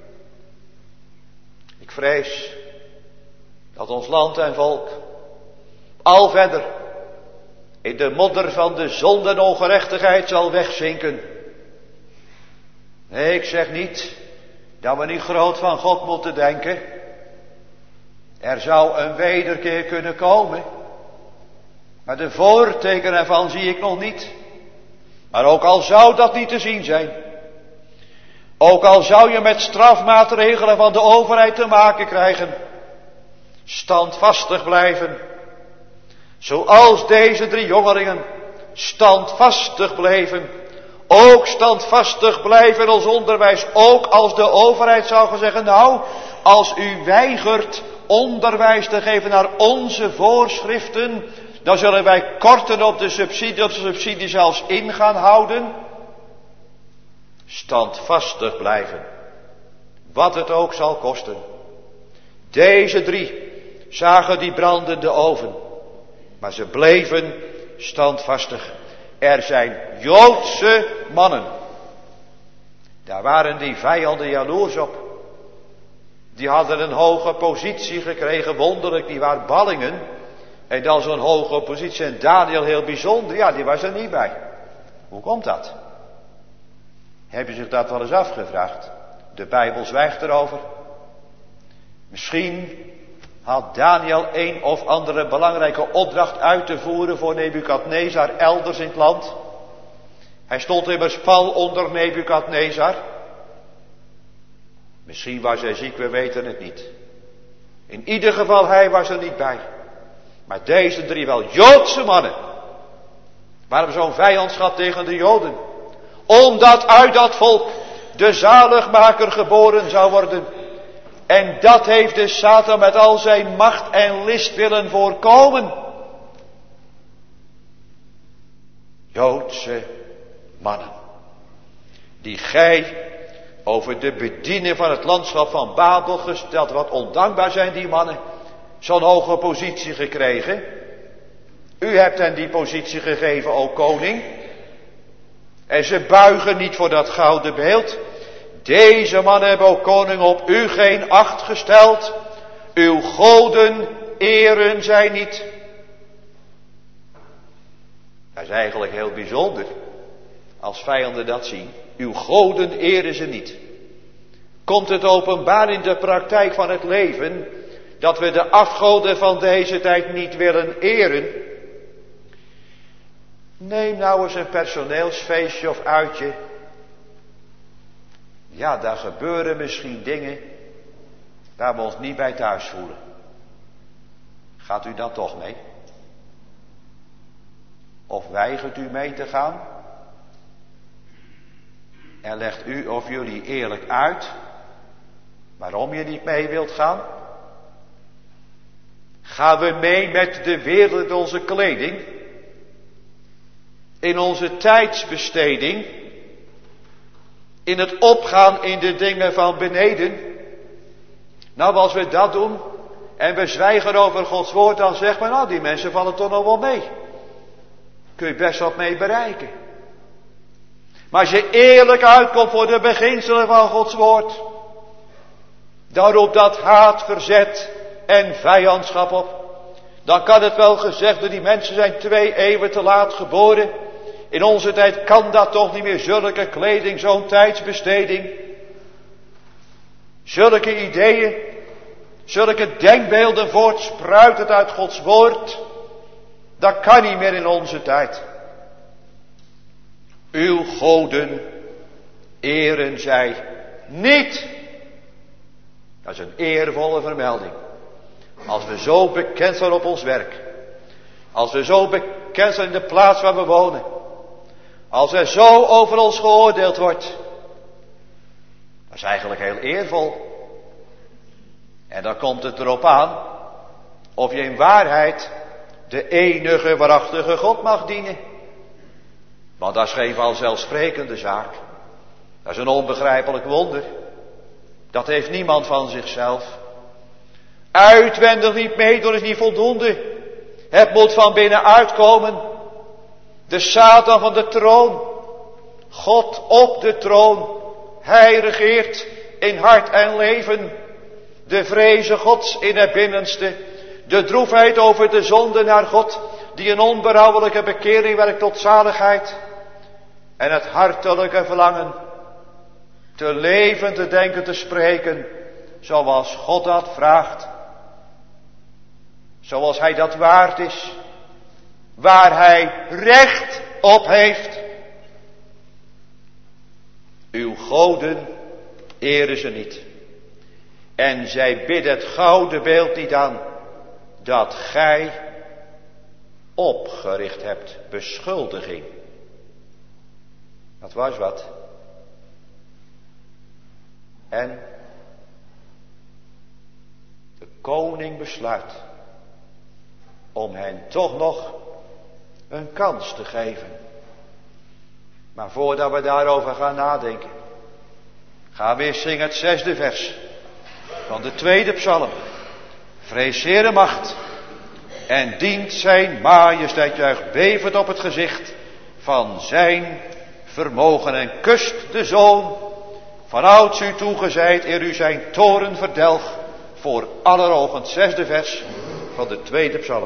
Ik vrees dat ons land en volk al verder in de modder van de zonde en ongerechtigheid zal wegzinken. Nee, ik zeg niet dat we niet groot van God moeten denken. Er zou een wederkeer kunnen komen. Maar de voortekenen ervan zie ik nog niet. Maar ook al zou dat niet te zien zijn. Ook al zou je met strafmaatregelen van de overheid te maken krijgen. Standvastig blijven. Zoals deze drie jongelingen standvastig bleven. Ook standvastig blijven in ons onderwijs. Ook als de overheid zou zeggen, nou, als u weigert onderwijs te geven naar onze voorschriften, dan zullen wij korten op de subsidie, op de subsidie zelfs in gaan houden. Standvastig blijven. Wat het ook zal kosten. Deze drie zagen die brandende oven. Maar ze bleven standvastig. Er zijn Joodse mannen. Daar waren die vijanden jaloers op. Die hadden een hoge positie gekregen. Wonderlijk, die waren ballingen. En dan zo'n hoge positie. En Daniel heel bijzonder. Ja, die was er niet bij. Hoe komt dat? Heb je zich dat wel eens afgevraagd? De Bijbel zwijgt erover. Misschien had Daniel een of andere belangrijke opdracht uit te voeren voor Nebukadnezar elders in het land. Hij stond immers pal onder Nebukadnezar. Misschien was hij ziek, we weten het niet. In ieder geval, hij was er niet bij. Maar deze drie wel Joodse mannen. Waarom zo'n vijandschap tegen de Joden? Omdat uit dat volk de zaligmaker geboren zou worden. En dat heeft de Satan met al zijn macht en list willen voorkomen. Joodse mannen. Die gij over de bediening van het landschap van Babel gesteld. Wat ondankbaar zijn die mannen. Zo'n hoge positie gekregen. U hebt hen die positie gegeven, o koning. En ze buigen niet voor dat gouden beeld. Deze mannen hebben, o koning, op u geen acht gesteld. Uw goden eren zij niet. Dat is eigenlijk heel bijzonder. Als vijanden dat zien. Uw goden eren ze niet. Komt het openbaar in de praktijk van het leven dat we de afgoden van deze tijd niet willen eren? Neem nou eens een personeelsfeestje of uitje. Ja, daar gebeuren misschien dingen waar we ons niet bij thuis voelen. Gaat u dan toch mee? Of weigert u mee te gaan? En legt u of jullie eerlijk uit waarom je niet mee wilt gaan? Gaan we mee met de wereld in onze kleding? In onze tijdsbesteding? In het opgaan in de dingen van beneden? Nou, als we dat doen en we zwijgen over Gods woord, dan zegt men, nou, die mensen vallen toch nog wel mee. Kun je best wat mee bereiken. Maar als je eerlijk uitkomt voor de beginselen van Gods woord, dan roept dat haat, verzet en vijandschap op. Dan kan het wel gezegd worden, die mensen zijn twee eeuwen te laat geboren. In onze tijd kan dat toch niet meer, zulke kleding, zo'n tijdsbesteding. Zulke ideeën, zulke denkbeelden voortspruitend uit Gods woord. Dat kan niet meer in onze tijd. Uw goden eren zij niet. Dat is een eervolle vermelding. Als we zo bekend zijn op ons werk. Als we zo bekend zijn in de plaats waar we wonen. Als er zo over ons geoordeeld wordt. Dat is eigenlijk heel eervol. En dan komt het erop aan of je in waarheid de enige waarachtige God mag dienen. Want dat is geen vanzelfsprekende zaak. Dat is een onbegrijpelijk wonder. Dat heeft niemand van zichzelf. Uitwendig niet meedoen is niet voldoende. Het moet van binnenuit komen. De Satan van de troon. God op de troon. Hij regeert in hart en leven. De vreze Gods in het binnenste. De droefheid over de zonde naar God. Die een onberouwelijke bekering werkt tot zaligheid. En het hartelijke verlangen. Te leven, te denken, te spreken. Zoals God dat vraagt. Zoals hij dat waard is. Waar hij recht op heeft. Uw goden eren ze niet. En zij bidden het gouden beeld niet aan. Dat gij opgericht hebt. Beschuldiging. Dat was wat. En de koning besluit om hen toch nog een kans te geven. Maar voordat we daarover gaan nadenken, gaan we eens zingen het zesde vers van de tweede psalm. Vrees Heere macht en dient zijn majesteit, juicht bevend op het gezicht van zijn vermogen en kust de zoon. Vanouds u toegezeid, eer u zijn toren verdelg, voor aller ogen. Het zesde vers van de tweede psalm.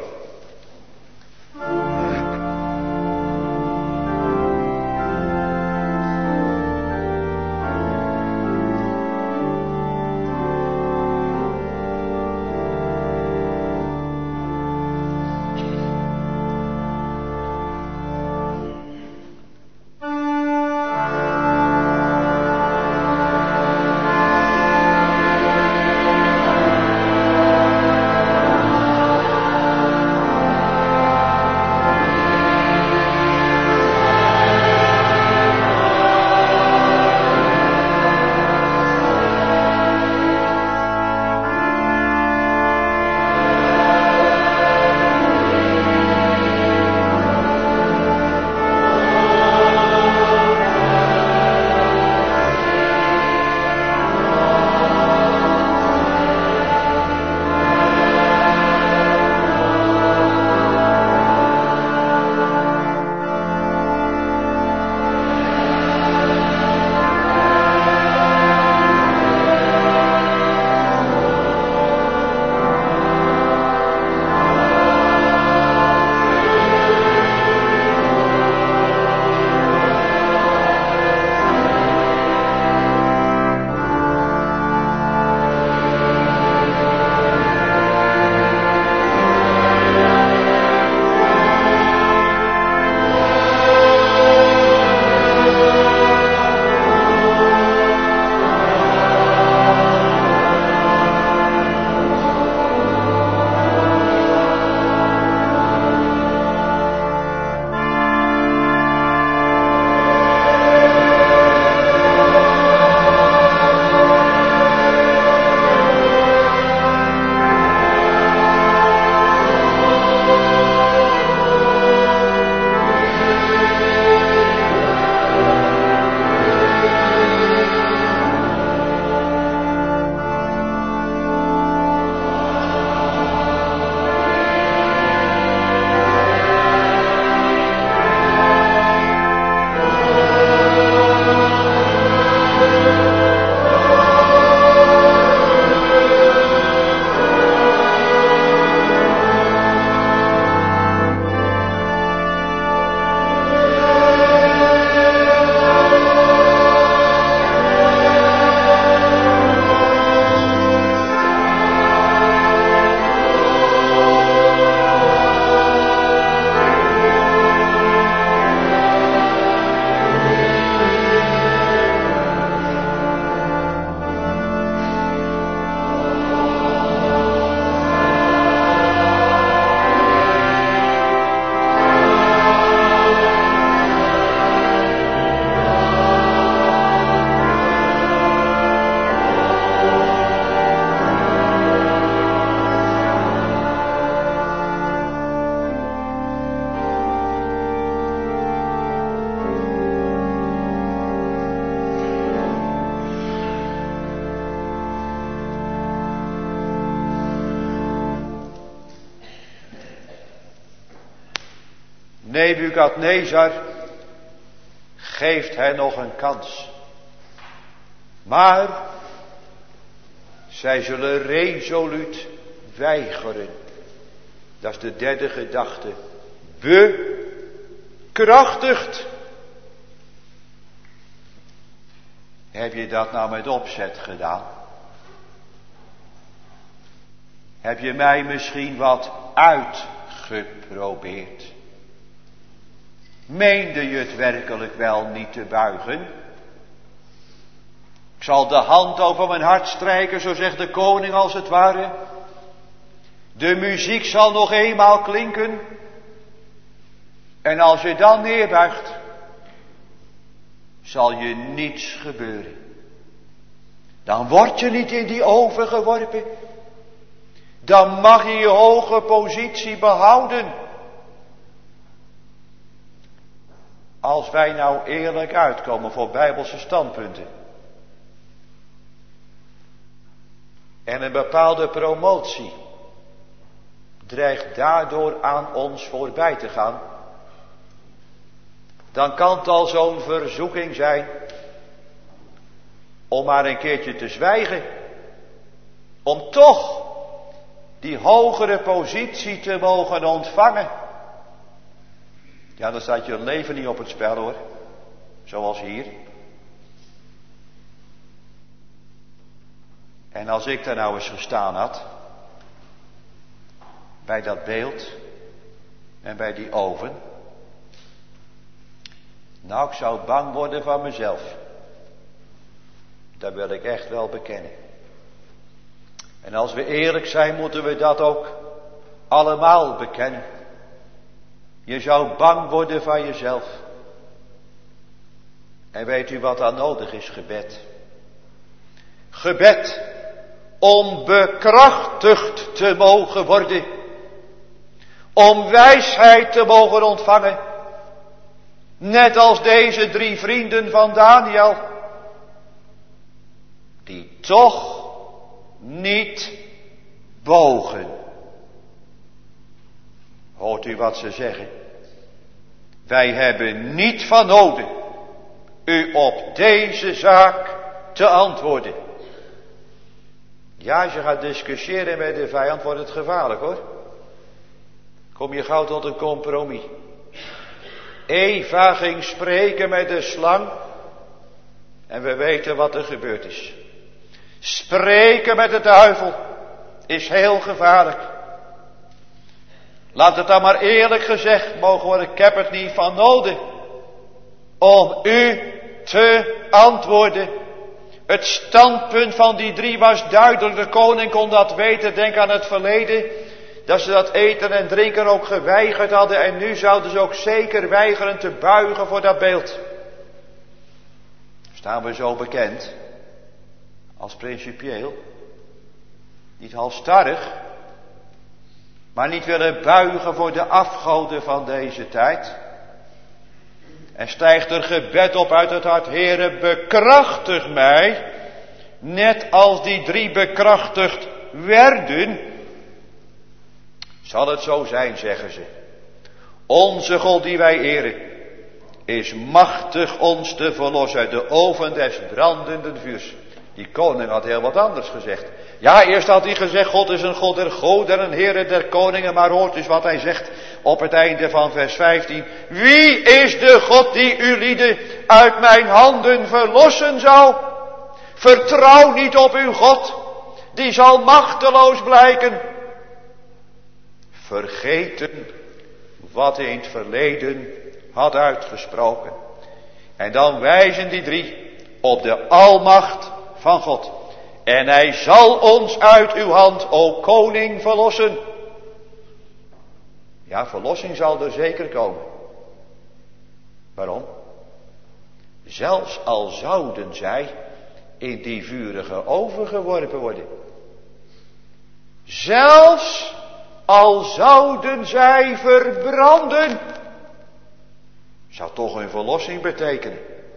Nebukadnezar geeft hen nog een kans. Maar zij zullen resoluut weigeren. Dat is de derde gedachte. Bekrachtigd. Heb je dat nou met opzet gedaan? Heb je mij misschien wat uitgeprobeerd? Meende je het werkelijk wel niet te buigen? Ik zal de hand over mijn hart strijken, zo zegt de koning als het ware. De muziek zal nog eenmaal klinken. En als je dan neerbuigt, zal je niets gebeuren. Dan word je niet in die oven geworpen. Dan mag je je hoge positie behouden. Als wij nou eerlijk uitkomen voor bijbelse standpunten. En een bepaalde promotie dreigt daardoor aan ons voorbij te gaan. Dan kan het al zo'n verzoeking zijn om maar een keertje te zwijgen. Om toch die hogere positie te mogen ontvangen. Ja, dan staat je leven niet op het spel hoor. Zoals hier. En als ik daar nou eens gestaan had. Bij dat beeld. En bij die oven. Nou, ik zou bang worden van mezelf. Dat wil ik echt wel bekennen. En als we eerlijk zijn, moeten we dat ook allemaal bekennen. Je zou bang worden van jezelf. En weet u wat dan nodig is? Gebed. Gebed om bekrachtigd te mogen worden. Om wijsheid te mogen ontvangen. Net als deze drie vrienden van Daniel. Die toch niet bogen. Hoort u wat ze zeggen? Wij hebben niet van noden u op deze zaak te antwoorden. Ja, als je gaat discussiëren met de vijand wordt het gevaarlijk hoor. Kom je gauw tot een compromis. Eva ging spreken met de slang. En we weten wat er gebeurd is. Spreken met de duivel is heel gevaarlijk. Laat het dan maar eerlijk gezegd mogen worden. Ik heb het niet van nodig om u te antwoorden. Het standpunt van die drie was duidelijk. De koning kon dat weten. Denk aan het verleden. Dat ze dat eten en drinken ook geweigerd hadden. En nu zouden ze ook zeker weigeren te buigen voor dat beeld. Staan we zo bekend. Als principieel. Niet halstarrig. Maar niet willen buigen voor de afgoden van deze tijd. En stijgt er gebed op uit het hart. Heere, bekrachtig mij. Net als die drie bekrachtigd werden. Zal het zo zijn, zeggen ze. Onze God die wij eren. Is machtig ons te verlossen uit de oven des brandenden vuurs. Die koning had heel wat anders gezegd. Ja, eerst had hij gezegd, God is een God der goden en een Heere der koningen. Maar hoort dus wat hij zegt op het einde van vers vijftien. Wie is de God die u lieden uit mijn handen verlossen zou? Vertrouw niet op uw God, die zal machteloos blijken. Vergeten wat hij in het verleden had uitgesproken. En dan wijzen die drie op de almacht van God. En hij zal ons uit uw hand, o koning, verlossen. Ja, verlossing zal er zeker komen. Waarom? Zelfs al zouden zij in die vurige oven geworpen worden. Zelfs al zouden zij verbranden. Zou toch een verlossing betekenen.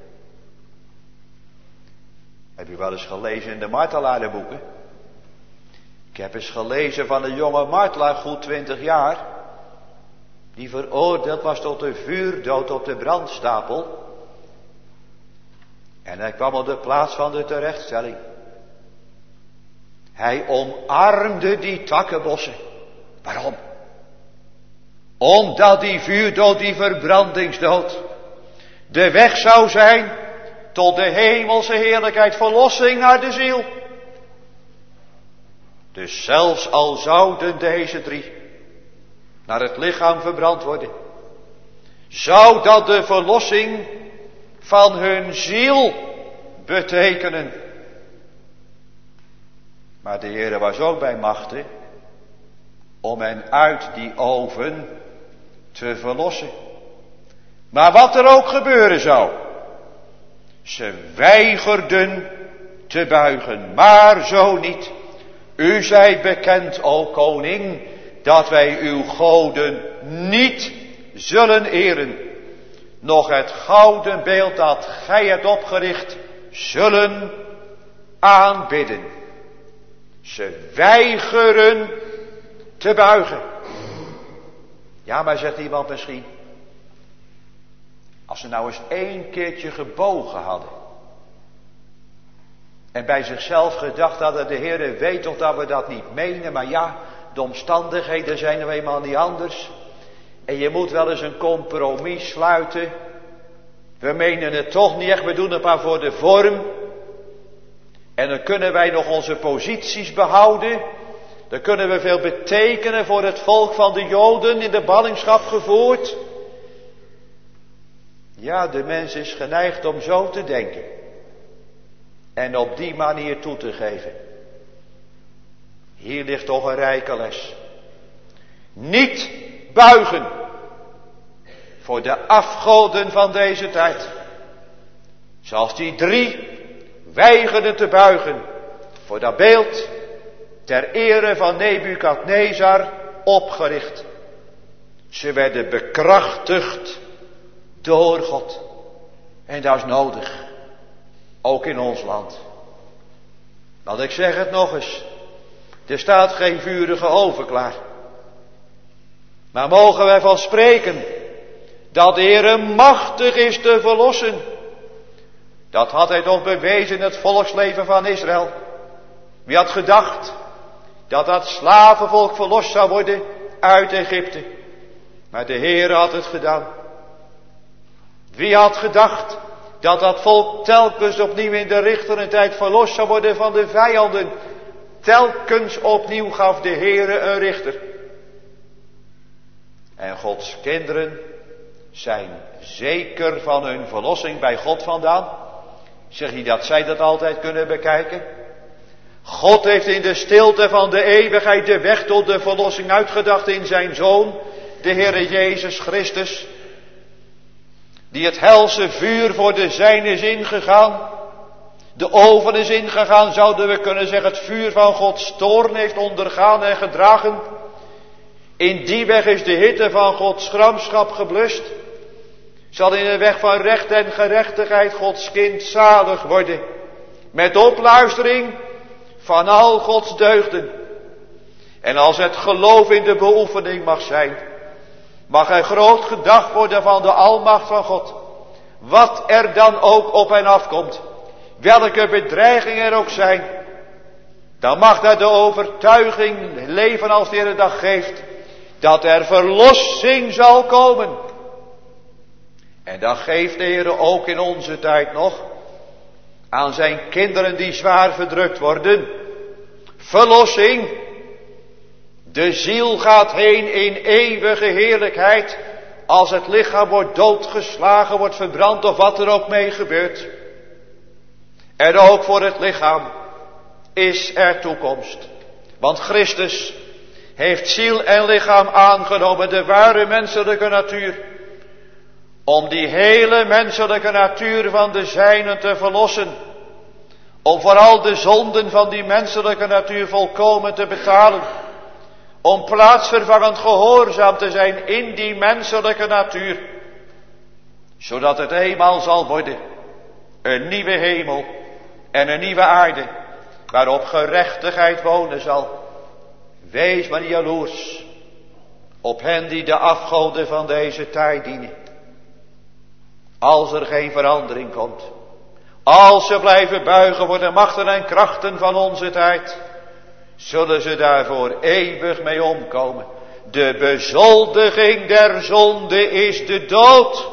Heb je wel eens gelezen in de martelarenboeken? Ik heb eens gelezen van een jonge martelaar, goed twintig jaar. die veroordeeld was tot de vuurdood op de brandstapel. En hij kwam op de plaats van de terechtstelling. Hij omarmde die takkenbossen. Waarom? Omdat die vuurdood, die verbrandingsdood, de weg zou zijn tot de hemelse heerlijkheid, verlossing naar de ziel. Dus zelfs al zouden deze drie naar het lichaam verbrand worden, zou dat de verlossing van hun ziel betekenen. Maar de Heere was ook bij machte om hen uit die oven te verlossen. Maar wat er ook gebeuren zou, ze weigerden te buigen, maar zo niet. U zijt bekend, o koning, dat wij uw goden niet zullen eren, nog het gouden beeld dat gij hebt opgericht zullen aanbidden. Ze weigeren te buigen. Ja, maar zegt iemand misschien, als ze nou eens één keertje gebogen hadden en bij zichzelf gedacht hadden, de Heere weet toch dat we dat niet menen, maar ja, de omstandigheden zijn nou eenmaal niet anders. En je moet wel eens een compromis sluiten. We menen het toch niet echt, we doen het maar voor de vorm. En dan kunnen wij nog onze posities behouden. Dan kunnen we veel betekenen voor het volk van de Joden in de ballingschap gevoerd. Ja, de mens is geneigd om zo te denken. En op die manier toe te geven. Hier ligt toch een rijke les. Niet buigen voor de afgoden van deze tijd. Zoals die drie weigerden te buigen voor dat beeld ter ere van Nebukadnezar opgericht. Ze werden bekrachtigd door God. En dat is nodig. Ook in ons land. Want ik zeg het nog eens. Er staat geen vurige oven klaar. Maar mogen wij van spreken dat de Heere machtig is te verlossen. Dat had hij toch bewezen in het volksleven van Israël. Wie had gedacht dat dat slavenvolk verlost zou worden uit Egypte. Maar de Heere had het gedaan. Wie had gedacht dat dat volk telkens opnieuw in de richterentijd verlost zou worden van de vijanden. Telkens opnieuw gaf de Heere een richter. En Gods kinderen zijn zeker van hun verlossing bij God vandaan. Zeg je dat zij dat altijd kunnen bekijken? God heeft in de stilte van de eeuwigheid de weg tot de verlossing uitgedacht in zijn Zoon, de Heere Jezus Christus. Die het helse vuur voor de zijnen is ingegaan. De oven is ingegaan, zouden we kunnen zeggen, het vuur van Gods toorn heeft ondergaan en gedragen. In die weg is de hitte van Gods gramschap geblust. Zal in de weg van recht en gerechtigheid Gods kind zalig worden. Met opluistering van al Gods deugden. En als het geloof in de beoefening mag zijn, mag er groot gedacht worden van de almacht van God. Wat er dan ook op en afkomt. Welke bedreigingen er ook zijn. Dan mag daar de overtuiging leven als de Heer dag geeft. Dat er verlossing zal komen. En dat geeft de Heer ook in onze tijd nog. Aan zijn kinderen die zwaar verdrukt worden. Verlossing. De ziel gaat heen in eeuwige heerlijkheid. Als het lichaam wordt doodgeslagen, wordt verbrand of wat er ook mee gebeurt. En ook voor het lichaam is er toekomst. Want Christus heeft ziel en lichaam aangenomen, de ware menselijke natuur. Om die hele menselijke natuur van de zijnen te verlossen. Om vooral de zonden van die menselijke natuur volkomen te betalen. Om plaatsvervangend gehoorzaam te zijn in die menselijke natuur. Zodat het eenmaal zal worden een nieuwe hemel en een nieuwe aarde. Waarop gerechtigheid wonen zal. Wees maar niet jaloers op hen die de afgoden van deze tijd dienen. Als er geen verandering komt. Als ze blijven buigen voor de machten en krachten van onze tijd. Zullen ze daarvoor eeuwig mee omkomen. De bezoldiging der zonde is de dood.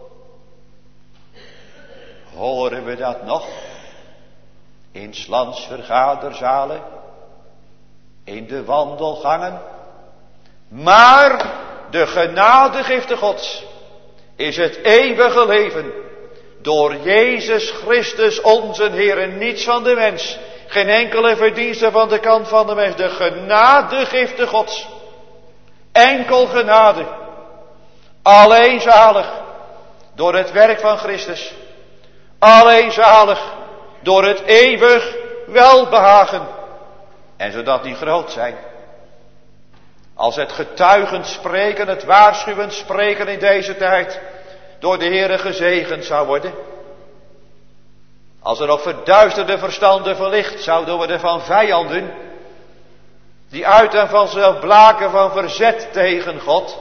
Horen we dat nog? In 's lands vergaderzalen. In de wandelgangen. Maar de genadegifte Gods is het eeuwige leven. Door Jezus Christus onze Heer en niets van de mens. Geen enkele verdienste van de kant van de mens. De genadegifte Gods. Enkel genade. Alleen zalig. Door het werk van Christus. Alleen zalig. Door het eeuwig welbehagen. En zodat die groot zijn. Als het getuigend spreken, het waarschuwend spreken in deze tijd door de Heere gezegend zou worden. Als er op verduisterde verstanden verlicht zouden worden van vijanden, die uit en vanzelf blaken van verzet tegen God.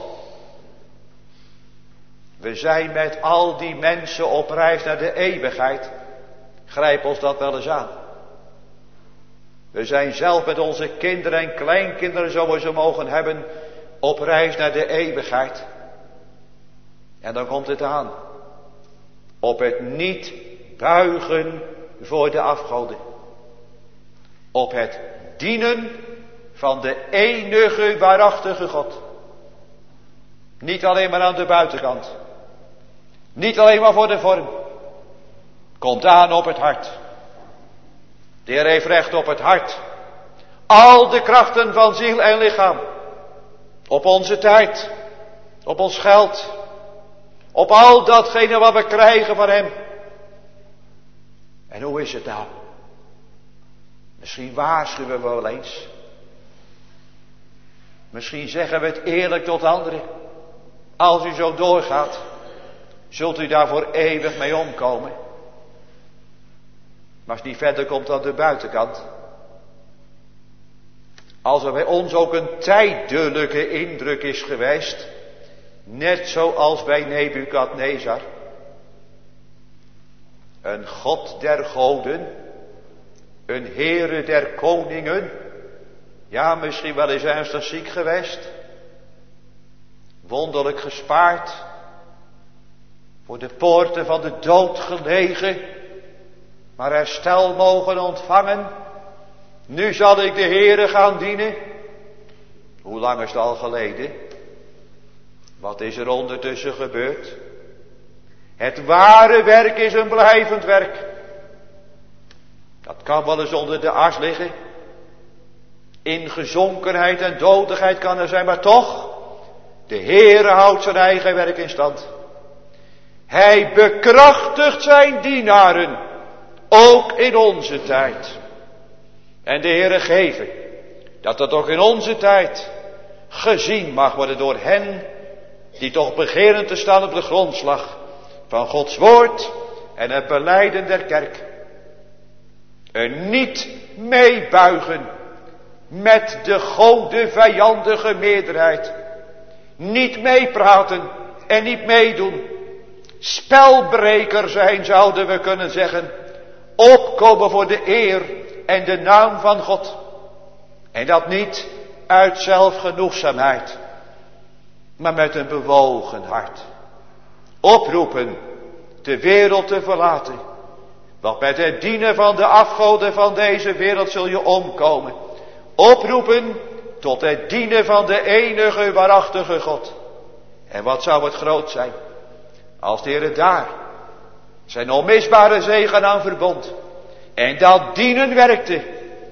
We zijn met al die mensen op reis naar de eeuwigheid. Grijp ons dat wel eens aan. We zijn zelf met onze kinderen en kleinkinderen, zo we ze mogen hebben, op reis naar de eeuwigheid. En dan komt het aan. Op het niet buigen voor de afgoden. Op het dienen van de enige waarachtige God. Niet alleen maar aan de buitenkant. Niet alleen maar voor de vorm. Komt aan op het hart. De Heer heeft recht op het hart. Al de krachten van ziel en lichaam. Op onze tijd. Op ons geld. Op al datgene wat we krijgen van Hem. En hoe is het nou? Misschien waarschuwen we wel eens. Misschien zeggen we het eerlijk tot anderen. Als u zo doorgaat, zult u daarvoor eeuwig mee omkomen. Maar als het niet verder komt dan de buitenkant. Als er bij ons ook een tijdelijke indruk is geweest. Net zoals bij Nebukadnezar. Een God der goden. Een Heere der koningen. Ja, misschien wel eens ernstig ziek geweest. Wonderlijk gespaard. Voor de poorten van de dood gelegen. Maar herstel mogen ontvangen. Nu zal ik de Heere gaan dienen. Hoe lang is het al geleden? Wat is er ondertussen gebeurd? Het ware werk is een blijvend werk. Dat kan wel eens onder de as liggen. In gezonkenheid en dodigheid kan er zijn, maar toch. De Heere houdt zijn eigen werk in stand. Hij bekrachtigt zijn dienaren. Ook in onze tijd. En de Heere geven. Dat dat ook in onze tijd gezien mag worden door hen. Die toch begeren te staan op de grondslag van Gods woord en het belijden der kerk. Een niet meebuigen met de gode vijandige meerderheid. Niet meepraten en niet meedoen. Spelbreker zijn, zouden we kunnen zeggen. Opkomen voor de eer en de naam van God. En dat niet uit zelfgenoegzaamheid, maar met een bewogen hart. Oproepen de wereld te verlaten. Want met het dienen van de afgoden van deze wereld zul je omkomen. Oproepen tot het dienen van de enige waarachtige God. En wat zou het groot zijn als de Heer daar zijn onmisbare zegen aan verbond. En dat dienen werkte.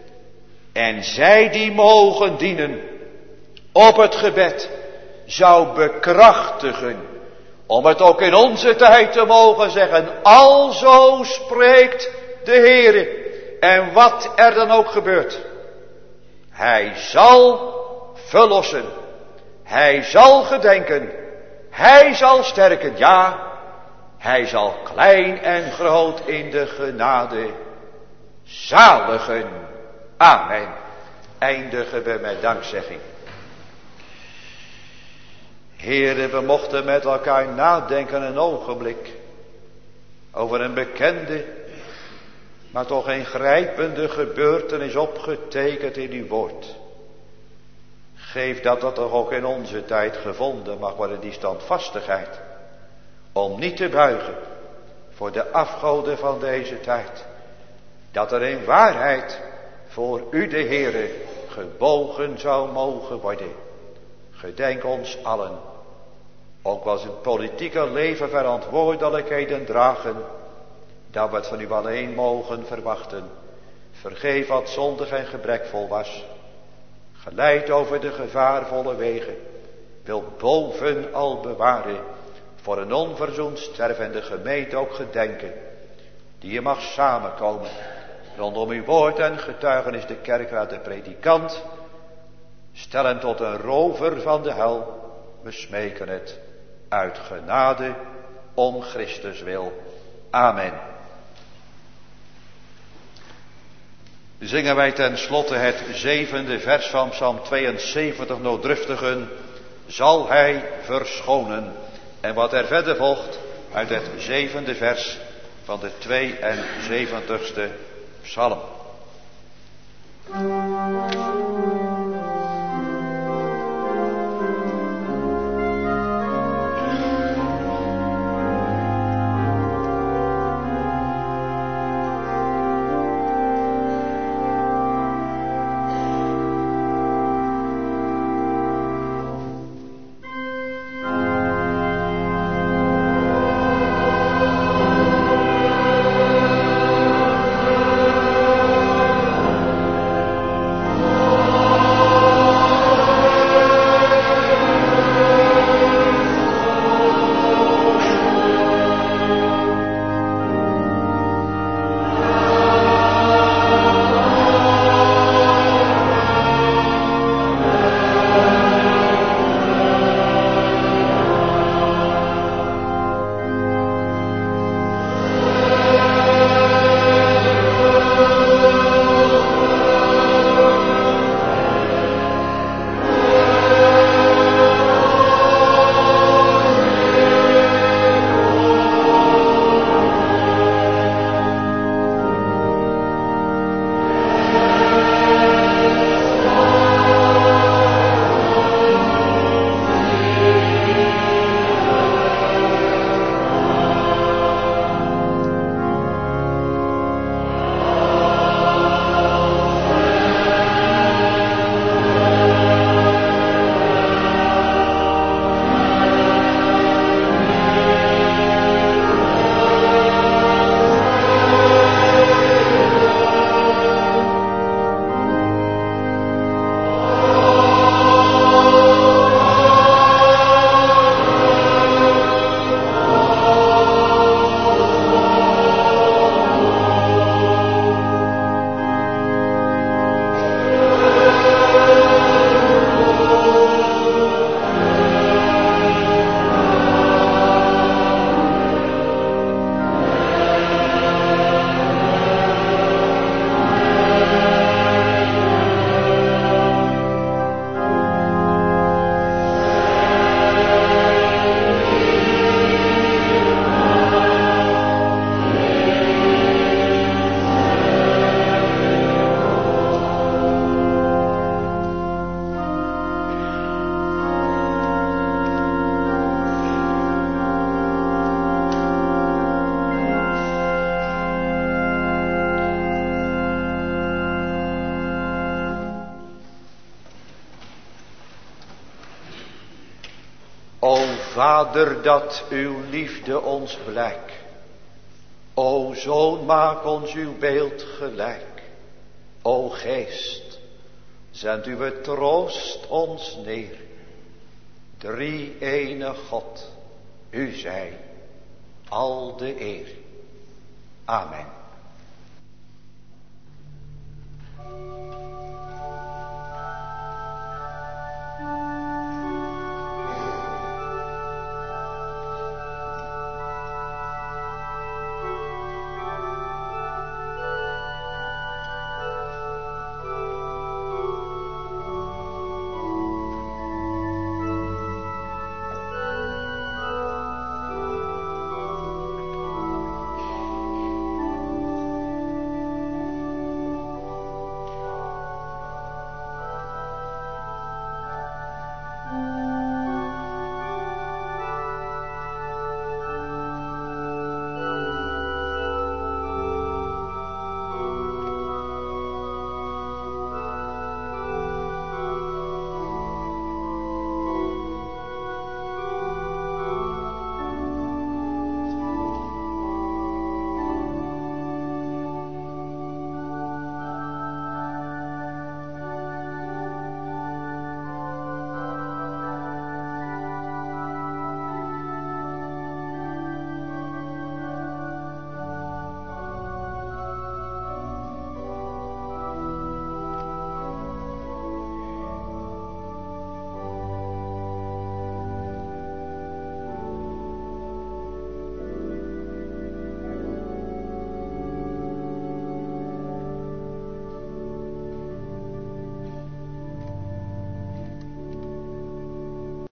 En zij die mogen dienen op het gebed zou bekrachtigen. Om het ook in onze tijd te mogen zeggen. Alzo spreekt de Heere. En wat er dan ook gebeurt. Hij zal verlossen. Hij zal gedenken. Hij zal sterken. Ja, hij zal klein en groot in de genade zaligen. Amen. Eindigen we met dankzegging. Heere, we mochten met elkaar nadenken een ogenblik over een bekende, maar toch een grijpende gebeurtenis opgetekend in uw woord. Geef dat dat toch ook in onze tijd gevonden mag worden, die standvastigheid, om niet te buigen voor de afgoden van deze tijd. Dat er in waarheid voor u de Heere gebogen zou mogen worden. Gedenk ons allen, ook was het politieke leven verantwoordelijkheden dragen, dat we het van u alleen mogen verwachten. Vergeef wat zondig en gebrekvol was. Geleid over de gevaarvolle wegen, wil bovenal bewaren, voor een onverzoend stervende gemeente ook gedenken, die je mag samenkomen, rondom uw woord en getuigenis de kerkraad, de predikant, stel hem tot een rover van de hel, we smeken het uit genade, om Christus wil. Amen. Zingen wij ten slotte het zevende vers van Psalm tweeënzeventig, nooddruftigen, zal hij verschonen. En wat er verder volgt uit het zevende vers van de tweeënzeventigste psalm. Vader, dat uw liefde ons blijk. O Zoon, maak ons uw beeld gelijk. O Geest, zend uw troost ons neer. Drie ene God, u zij al de eer. Amen.